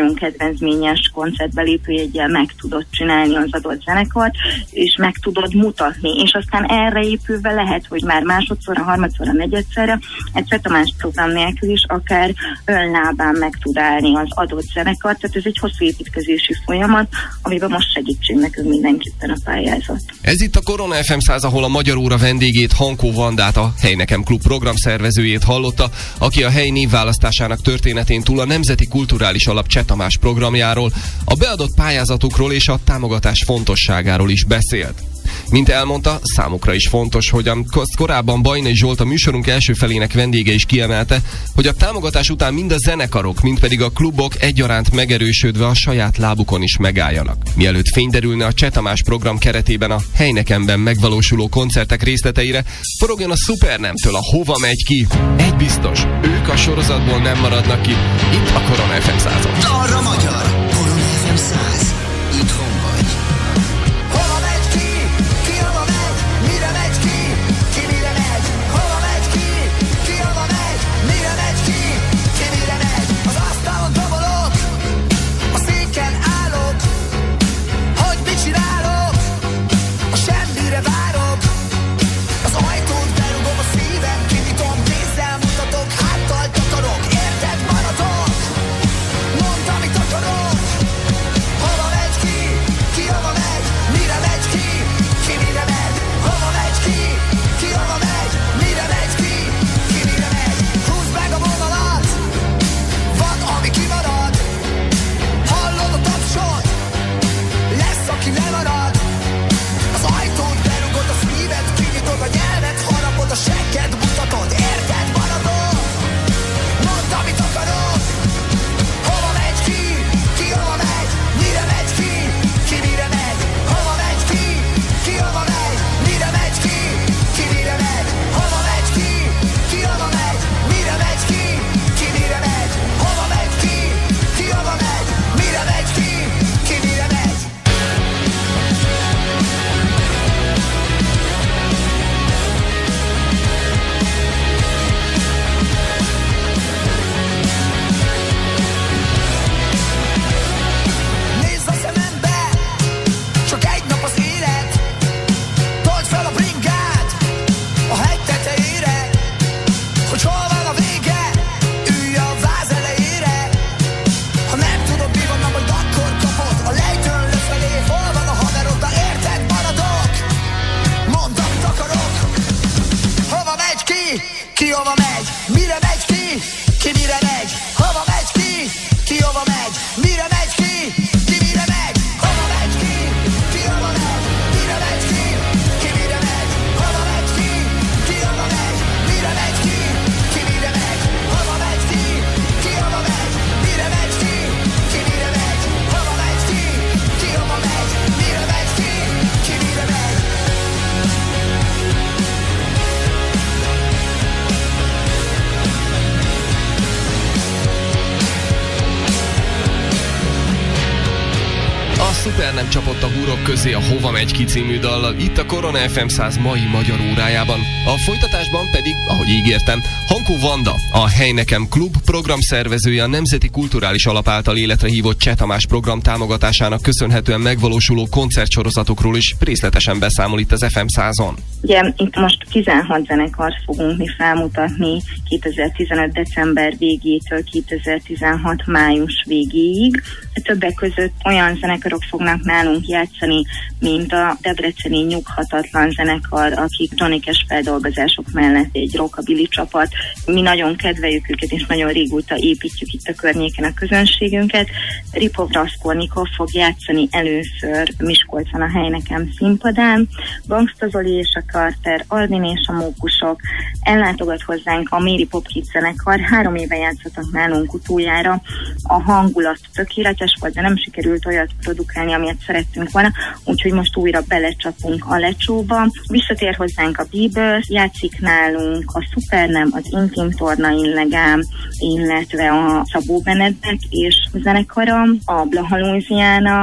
nagyon kedvezményes koncertbelépőjeggyel meg tudod csinálni az adott zenekart, és meg tudod mutatni, és aztán erre épülve lehet, hogy már másodszorra, harmadszorra, negyedszerre egy Csetamás program nélkül is akár önlábán meg tud állni az adott zenekart, tehát ez egy hosszú építkezési folyamat, amiben most segítség nekünk mindenképpen a pályázat. Ez itt a Korona FM 100, ahol a Magyar Óra vendégét, Hankó Vandát, a Hely Nekem Klub programszervezőjét hallotta, aki a hely névválasztásának történetén túl a Nemzeti Kulturális Alap Csetamás programjáról, a beadott pályázatokról és a támogatás fontosságáról is beszélt. Mint elmondta, számukra is fontos, hogy korábban Bajnai Zsolt, a műsorunk első felének vendége is kiemelte, hogy a támogatás után mind a zenekarok, mind pedig a klubok egyaránt megerősödve a saját lábukon is megálljanak. Mielőtt fény derülne a Csetamás program keretében a Hely Nekemben megvalósuló koncertek részleteire, forogjon a Supernemtől a Hova megy ki. Egy biztos, ők a sorozatból nem maradnak ki, itt a Korona FM 100-on. Arra magyar, Korona FM 100, itthon vagy. Nem csapott a húrok közé a Hova megy ki című dallal, itt a Korona FM 100 mai magyar órájában. A folytatásban pedig, ahogy ígértem, Hankó Vanda, a Hely Nekem Klub programszervezője, a Nemzeti Kulturális Alap által életre hívott Csetamás program támogatásának köszönhetően megvalósuló koncertsorozatokról is részletesen beszámol itt az FM 100-on. Ugye itt most 16 zenekart fogunk mi felmutatni 2015. december végétől 2016. május végéig. Többek között olyan zenekarok fognak nálunk játszani, mint a debreceni Nyughatatlan zenekar, akik Johnny-kes feldolgozások mellett egy rockabilly csapat. Mi nagyon kedveljük őket, és nagyon régóta építjük itt a környéken a közönségünket. Ripov Raskolnikov fog játszani először Miskolcon a Hely Nekem színpadán. Gangsta Zoli és a Carter, Arvin és a Mókusok. Ellátogat hozzánk a Mary Popkids zenekar. 3 éve játszottak nálunk utoljára. A hangulat tökéletes volt, de nem sikerült olyat produkálni, amilyet szerettünk volna, úgyhogy most újra belecsapunk a lecsóba. Visszatér hozzánk a Bieber, játszik nálunk a Supernem, az Intim Torna Illegám, illetve a Szabó Benedek és zenekara, a Blaha Louisiana,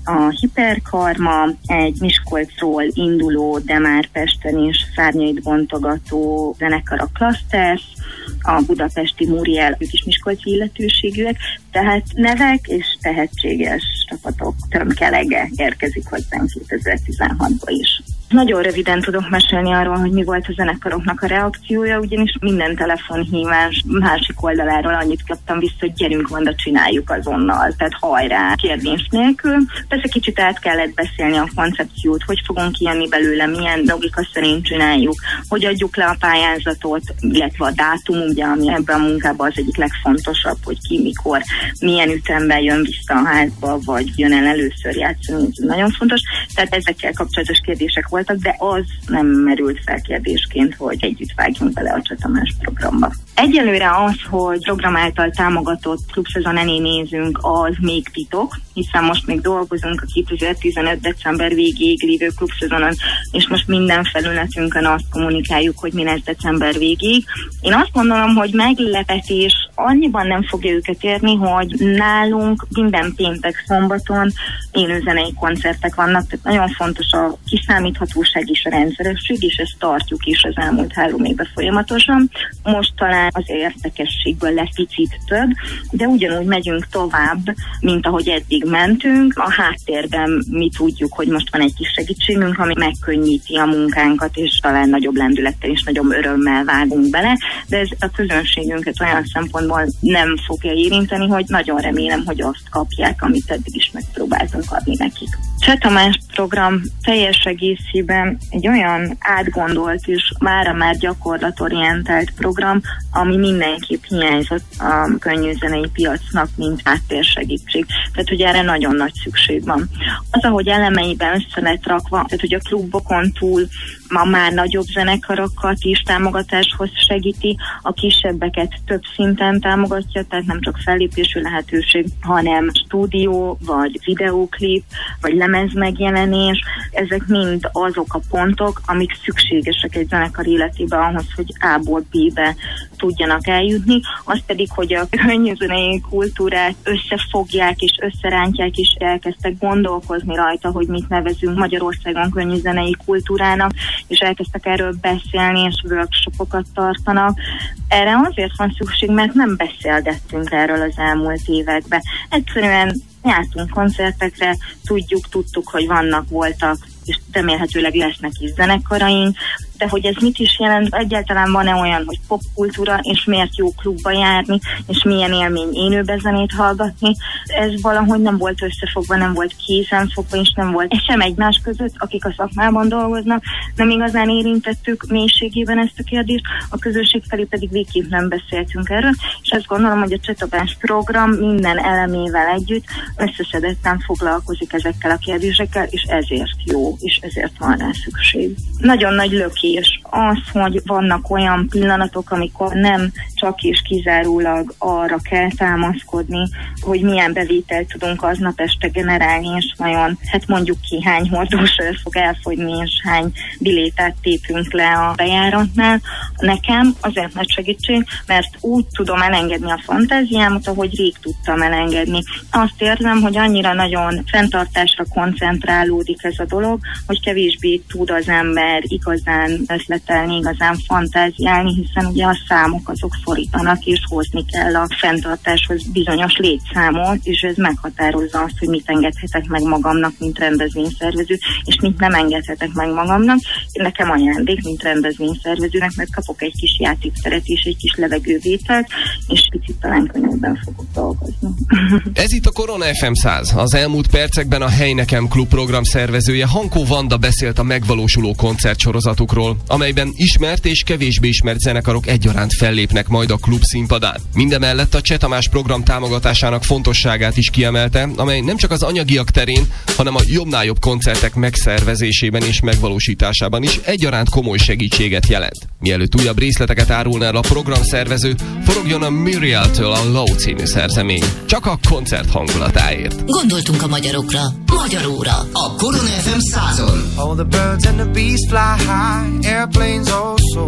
a Hiperkarma, egy Miskolcról induló, de már Pesten is szárnyait bontogató zenekar, a Clusters, a budapesti Muriel, ők is miskolci illetőségűek, tehát nevek és tehetséges csapatok tömkelege érkezik hozzánk 2016-ba is. Nagyon röviden tudok mesélni arról, hogy mi volt a zenekaroknak a reakciója, ugyanis minden telefonhívás másik oldaláról annyit kaptam vissza, hogy gyerünk, Vanda, csináljuk azonnal, tehát hajrá, kérdés nélkül. Persze kicsit át kellett beszélni a koncepciót, hogy fogunk kijönni belőle, milyen logika szerint csináljuk, hogy adjuk le a pályázatot, illetve a dátum, ugye, ami ebben a munkában az egyik legfontosabb, hogy ki, mikor, milyen ütemben jön vissza a házba, vagy jön el először játszani, ez nagyon fontos. Tehát ezekkel kapcsolatos kérdések voltak, de az nem merült fel kérdésként, hogy együtt vágjunk bele a Cseh Tamás programba. Egyelőre az, hogy program által támogatott klubszezon elé nézünk, az még titok, hiszen most még dolgozunk a 2015. december végéig lévő klubszezonon, és most minden felületünkön azt kommunikáljuk, hogy mi lesz december végéig. Én azt gondolom, hogy meglepetés annyiban nem fogja őket érni, hogy nálunk minden péntek, szombaton élőzenei koncertek vannak, tehát nagyon fontos a kiszámíthatóság és a rendszeresség, és ezt tartjuk is az elmúlt 3 évben folyamatosan. Most talán az érdekességből lesz picit több, de ugyanúgy megyünk tovább, mint ahogy eddig mentünk. A háttérben mi tudjuk, hogy most van egy kis segítségünk, ami megkönnyíti a munkánkat, és talán nagyobb lendülettel és nagyobb örömmel vágunk bele, de ez a közönségünket olyan szempontból nem fogja érinteni, hogy nagyon remélem, hogy azt kapják, amit eddig is megpróbáltunk adni nekik. Cseh Tamás program teljes egészében egy olyan átgondolt és mára már gyakorlatorientált program, ami mindenképp hiányzott a könnyűzenei piacnak, mint háttérsegítség. Tehát, hogy erre nagyon nagy szükség van. Az, ahogy elemeiben össze lett rakva, tehát, hogy a klubokon túl ma már nagyobb zenekarokat is támogatáshoz segíti, a kisebbeket több szinten támogatja, tehát nem csak fellépési lehetőség, hanem stúdió, vagy videóklip, vagy lemez megjelenés. Ezek mind azok a pontok, amik szükségesek egy zenekar életében ahhoz, hogy A-ból B-be tudjanak eljutni, az pedig, hogy a könnyűzenei kultúrát összefogják és összerántják, és elkezdtek gondolkozni rajta, hogy mit nevezünk Magyarországon könnyűzenei kultúrának, és elkezdtek erről beszélni, és workshopokat tartanak. Erre azért van szükség, mert nem beszélgettünk erről az elmúlt években. Egyszerűen jártunk koncertekre, tudtuk, hogy voltak, és remélhetőleg lesznek is zenekaraink, de hogy ez mit is jelent, egyáltalán van-e olyan, hogy popkultúra, és miért jó klubba járni, és milyen élmény élőbe zenét hallgatni, ez valahogy nem volt összefogva, nem volt kézenfogva, és nem volt sem egymás között, akik a szakmában dolgoznak, nem igazán érintettük mélységében ezt a kérdést, a közösség felé pedig végképp nem beszéltünk erről, és azt gondolom, hogy a Cseh Tamás program minden elemével együtt összeszedetten foglalkozik ezekkel a kérdésekkel, és ezért jó, és ezért van rá szükség. Nagyon nagy lökés az, hogy vannak olyan pillanatok, amikor nem csak és kizárólag arra kell támaszkodni, hogy milyen bevételt tudunk aznap este generálni, és vajon, hát mondjuk ki, hány hordósor fog elfogyni, és hány bilétát tépünk le a bejáratnál. Nekem azért nagy segítség, mert úgy tudom elengedni a fantáziámat, ahogy rég tudtam elengedni. Azt érzem, hogy annyira nagyon fenntartásra koncentrálódik ez a dolog, hogy kevésbé tud az ember igazán ötletelni, igazán fantáziálni, hiszen ugye a számok azok szorítanak, és hozni kell a fenntartáshoz bizonyos létszámot, és ez meghatározza azt, hogy mit engedhetek meg magamnak, mint rendezvényszervező, és mit nem engedhetek meg magamnak. Nekem ajándék, mint rendezvényszervezőnek, mert kapok egy kis játékteret és egy kis levegővételt, és picit talán könnyebben fogok dolgozni. Ez itt a Korona FM 100. Az elmúlt percekben a Hely Nekem klub program szervezője Hankó Vanda beszélt a megvalósuló koncertsorozatukról, amelyben ismert és kevésbé ismert zenekarok egyaránt fellépnek majd a klub színpadán. Mindemellett a Cseh Tamás program támogatásának fontosságát is kiemelte, amely nem csak az anyagiak terén, hanem a jobbnál jobb koncertek megszervezésében és megvalósításában is egyaránt komoly segítséget jelent. Mielőtt újabb részleteket árulna el a programszervező, forogjon a Muriel-től a Low című szerzemény. Csak a koncert hangulatáért. Gondoltunk a magyarokra. Magyar óra. A Korona FM 100-on. All the birds and the bees fly high, airplanes also.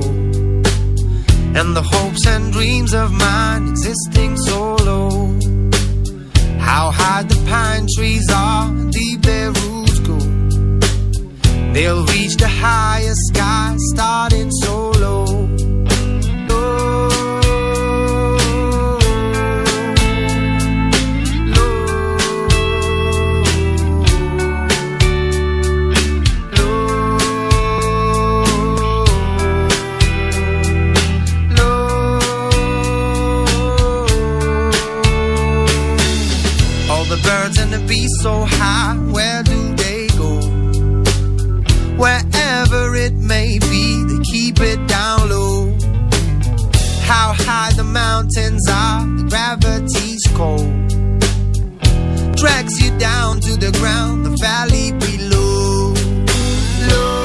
And the hopes and dreams of mine existing so low. How high the pine trees are, deep there They'll reach the highest sky, starting so low. So high, where do they go? Wherever it may be, they keep it down low. How high the mountains are, the gravity's cold. Drags you down to the ground, the valley below. Low.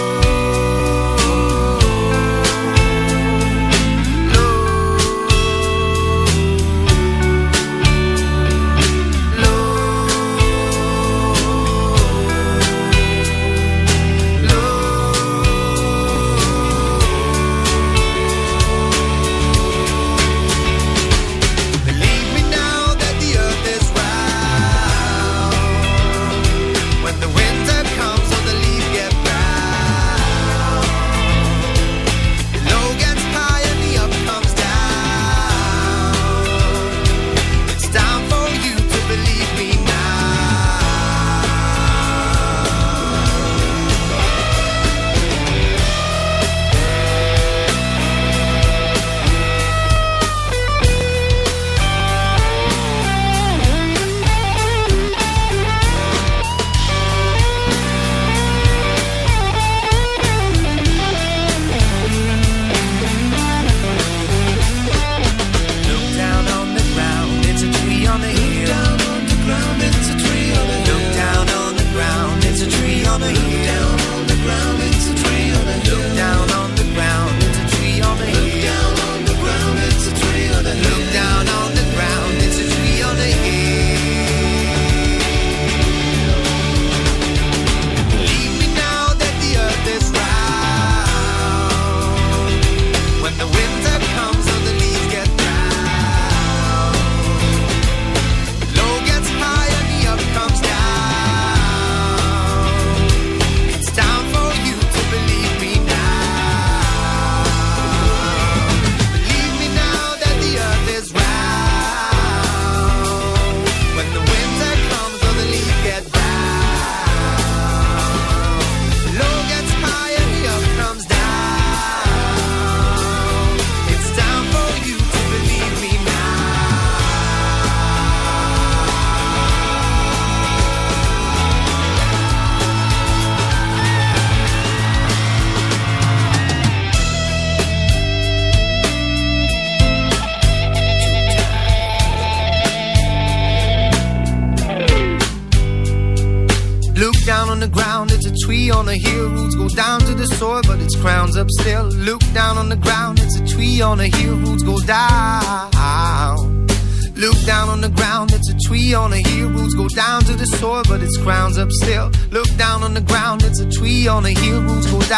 On a hill, roots go down to the soil, but its crown's up still. Look down on the ground, it's a tree on a hill, roots go down. Look down on the ground, it's a tree on a hill, roots go down to the soil, but its crown's up still. Look down on the ground, it's a tree on a hill, roots go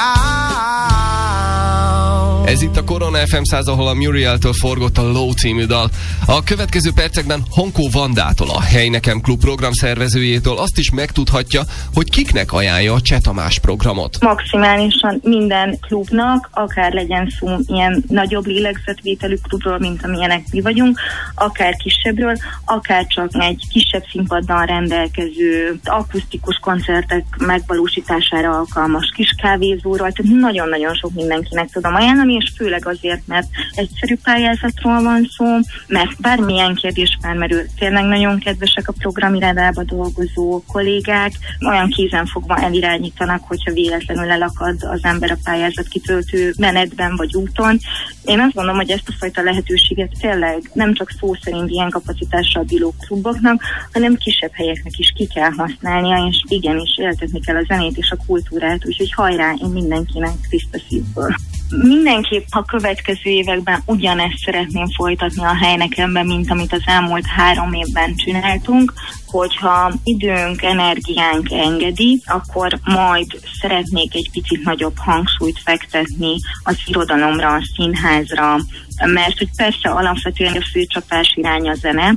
down. Ez itt a Korona FM 100, ahol a Muriel-től forgott a Low című dal. A következő percekben Hankó Vandától, a Hely Nekem Klub programszervezőjétől azt is megtudhatja, hogy kiknek ajánlja a Cseh Tamás programot. Maximálisan minden klubnak, akár legyen szó ilyen nagyobb lélegzetvételű klubról, mint amilyenek mi vagyunk, akár kisebbről, akár csak egy kisebb színpaddal rendelkező akusztikus koncertek megvalósítására alkalmas kis kávézóról, tehát nagyon-nagyon sok mindenkinek tudom ajánlani, és főleg azért, mert egyszerű pályázatról van szó, mert bármilyen kérdés felmerül, tényleg nagyon kedvesek a programirodába dolgozó kollégák, olyan kézenfogva elirányítanak, hogyha véletlenül elakad az ember a pályázat kitöltő menetben vagy úton. Én azt gondolom, hogy ezt a fajta lehetőséget tényleg nem csak szó szerint ilyen kapacitással bíró kluboknak, hanem kisebb helyeknek is ki kell használnia, és igenis éltetni kell a zenét és a kultúrát, úgyhogy hajrá, én mindenkinek tiszta szívből. Mindenképp a következő években ugyanezt szeretném folytatni a Hely Nekemben, mint amit az elmúlt 3 évben csináltunk, hogyha időnk, energiánk engedi, akkor majd szeretnék egy picit nagyobb hangsúlyt fektetni az irodalomra, a színházra, mert hogy persze alapvetően a főcsapás irány a zene,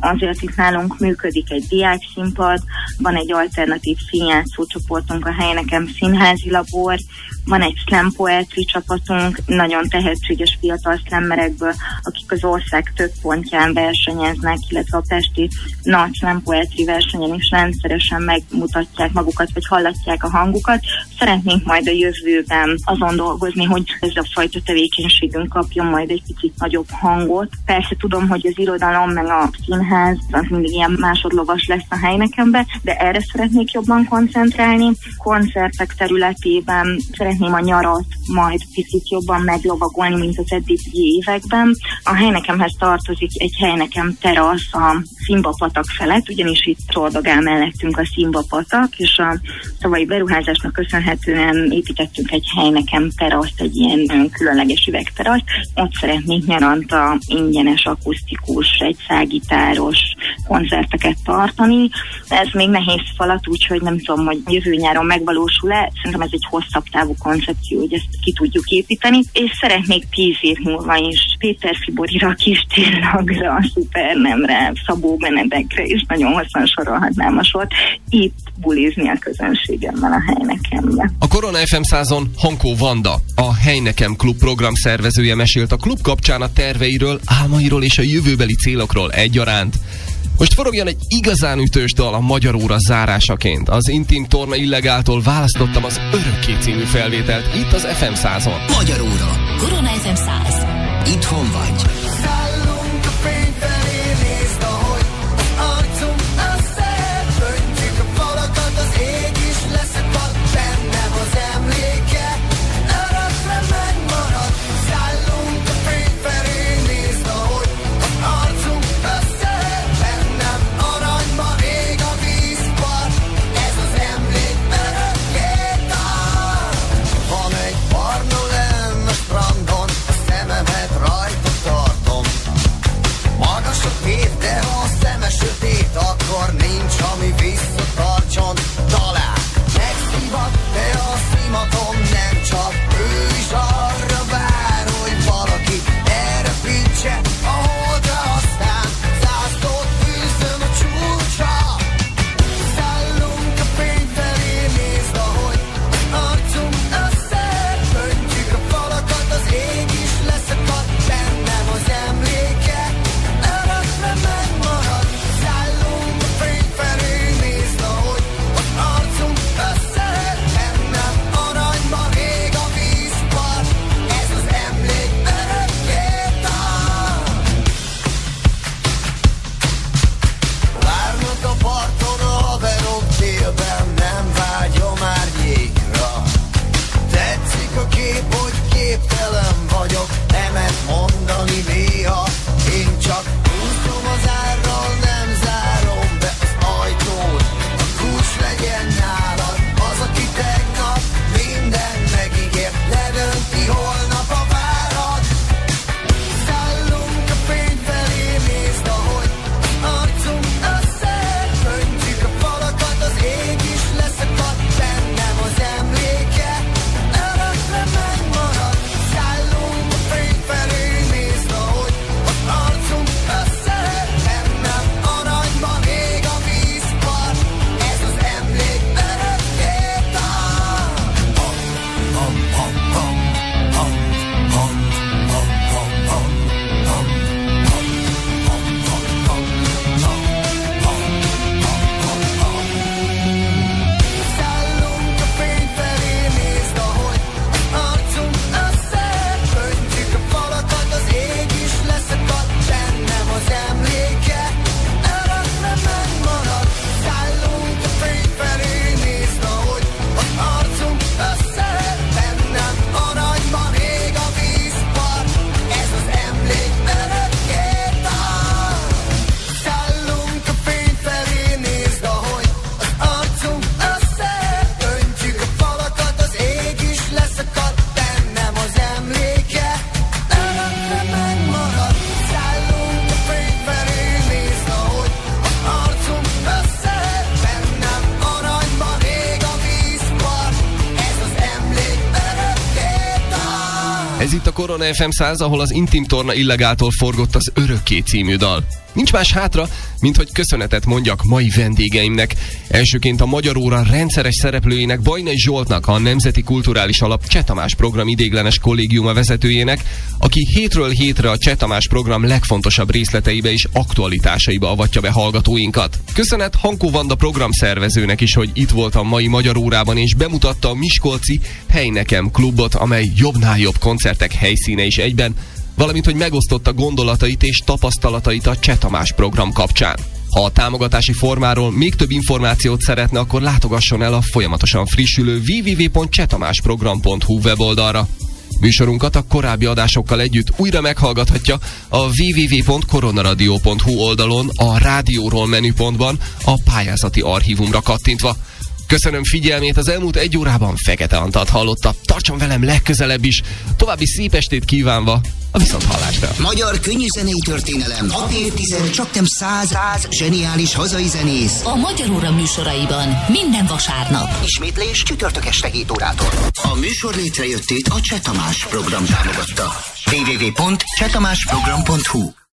Azért itt nálunk működik egy diákszínpad, van egy alternatív színjátszó csoportunk, a Hely Nekem színházi labor, van egy slam poetry csapatunk, nagyon tehetséges fiatal slammerekből, akik az ország több pontján versenyeznek, illetve a pesti nagy slam poetry versenyen is rendszeresen megmutatják magukat, vagy hallatják a hangukat. Szeretnénk majd a jövőben azon dolgozni, hogy ez a fajta tevékenységünk kapjon majd egy picit nagyobb hangot. Persze tudom, hogy az irodalom meg a színház az mindig ilyen másodlovas lesz a Hely Nekembe, de erre szeretnék jobban koncentrálni. Koncertek területében szeretném a nyarat majd picit jobban meglovagolni, mint az eddigi években. A Hely Nekemhez tartozik egy Hely Nekem terasz a Szimba patak felett, ugyanis itt toldogál mellettünk a Szimba patak, és a tavalyi beruházásnak köszönhetően építettünk egy Hely Nekem teraszt, egy ilyen különleges üvegteraszt. Ott szeretnénk nyaranta ingyenes, akusztikus, egyszágitáros koncerteket tartani. Ez még nehéz falat, úgyhogy nem tudom, hogy jövő nyáron megvalósul-e. Szerintem ez egy hosszabb távú koncepció, hogy ezt ki tudjuk építeni. És szeretnék 10 év múlva is Péter Fiborira, Kis Csillagra, Szupernemre, Szabó Benedekre, és nagyon hosszan sorolhatnám a sort, itt bulizni a közönségemmel a Hely Nekembe. A Korona FM 100-on Hankó Vanda, a Hely Nekem klub program szervezője mesélt a klub kapcsán a terveiről, álmairól és a jövőbeli célokról egyaránt. Most forogjon egy igazán ütős dal a Magyar Óra zárásaként. Az Intim Torna Illegáltól választottam az Örökké című felvételt itt az FM 100-on. Magyar Óra. Korona FM 100. Itthon vagy. Szállunk a fény felé, nézd, ahogy az arcunk összeböntjük a falakat, az ég is leszakad, bennem az emléke, örökre megmarad. Szállunk a fény felé, nézd, ahogy az arcunk összeböntjük, bennem aranyban ég a vízpart, ez az emlék örökké tart. Van egy barna lenn a strandon, a szememet rajta tartom. Ez itt a Korona FM 100, ahol az Intim Torna illegáltól forgott az Örökké című dal. Nincs más hátra, mint hogy köszönetet mondjak mai vendégeimnek. Elsőként a Magyar Óra rendszeres szereplőjének, Bajnai Zsoltnak, a Nemzeti Kulturális Alap Cseh Tamás program ideiglenes kollégiuma vezetőjének, aki hétről hétre a Cseh Tamás program legfontosabb részleteibe és aktualitásaiba avatja be hallgatóinkat. Köszönet Hankó Vanda programszervezőnek is, hogy itt volt a mai Magyar Órában és bemutatta a miskolci Hely Nekem klubot, amely jobbnál jobb koncertek helyszíne is egyben, valamint hogy megosztotta gondolatait és tapasztalatait a Cseh Tamás program kapcsán. Ha a támogatási formáról még több információt szeretne, akkor látogasson el a folyamatosan frissülő www.csehtamásprogram.hu weboldalra. Műsorunkat a korábbi adásokkal együtt újra meghallgathatja a www.koronaradio.hu oldalon, a rádióról menüpontban, a pályázati archívumra kattintva. Köszönöm figyelmét, az elmúlt egy órában Fekete Antalt hallotta. Tartson velem legközelebb is, további szép estét kívánva, a viszonthallásra. Magyar könnyűzenei történelem. 6 évtized, csaknem 100 zseniális hazai zenész. A Magyar Óra műsoraiban minden vasárnap. Ismétlés csütörtök este 7 órától. A műsor létrejöttét a Cseh Tamás program támogatta. www.csehtamásprogram.hu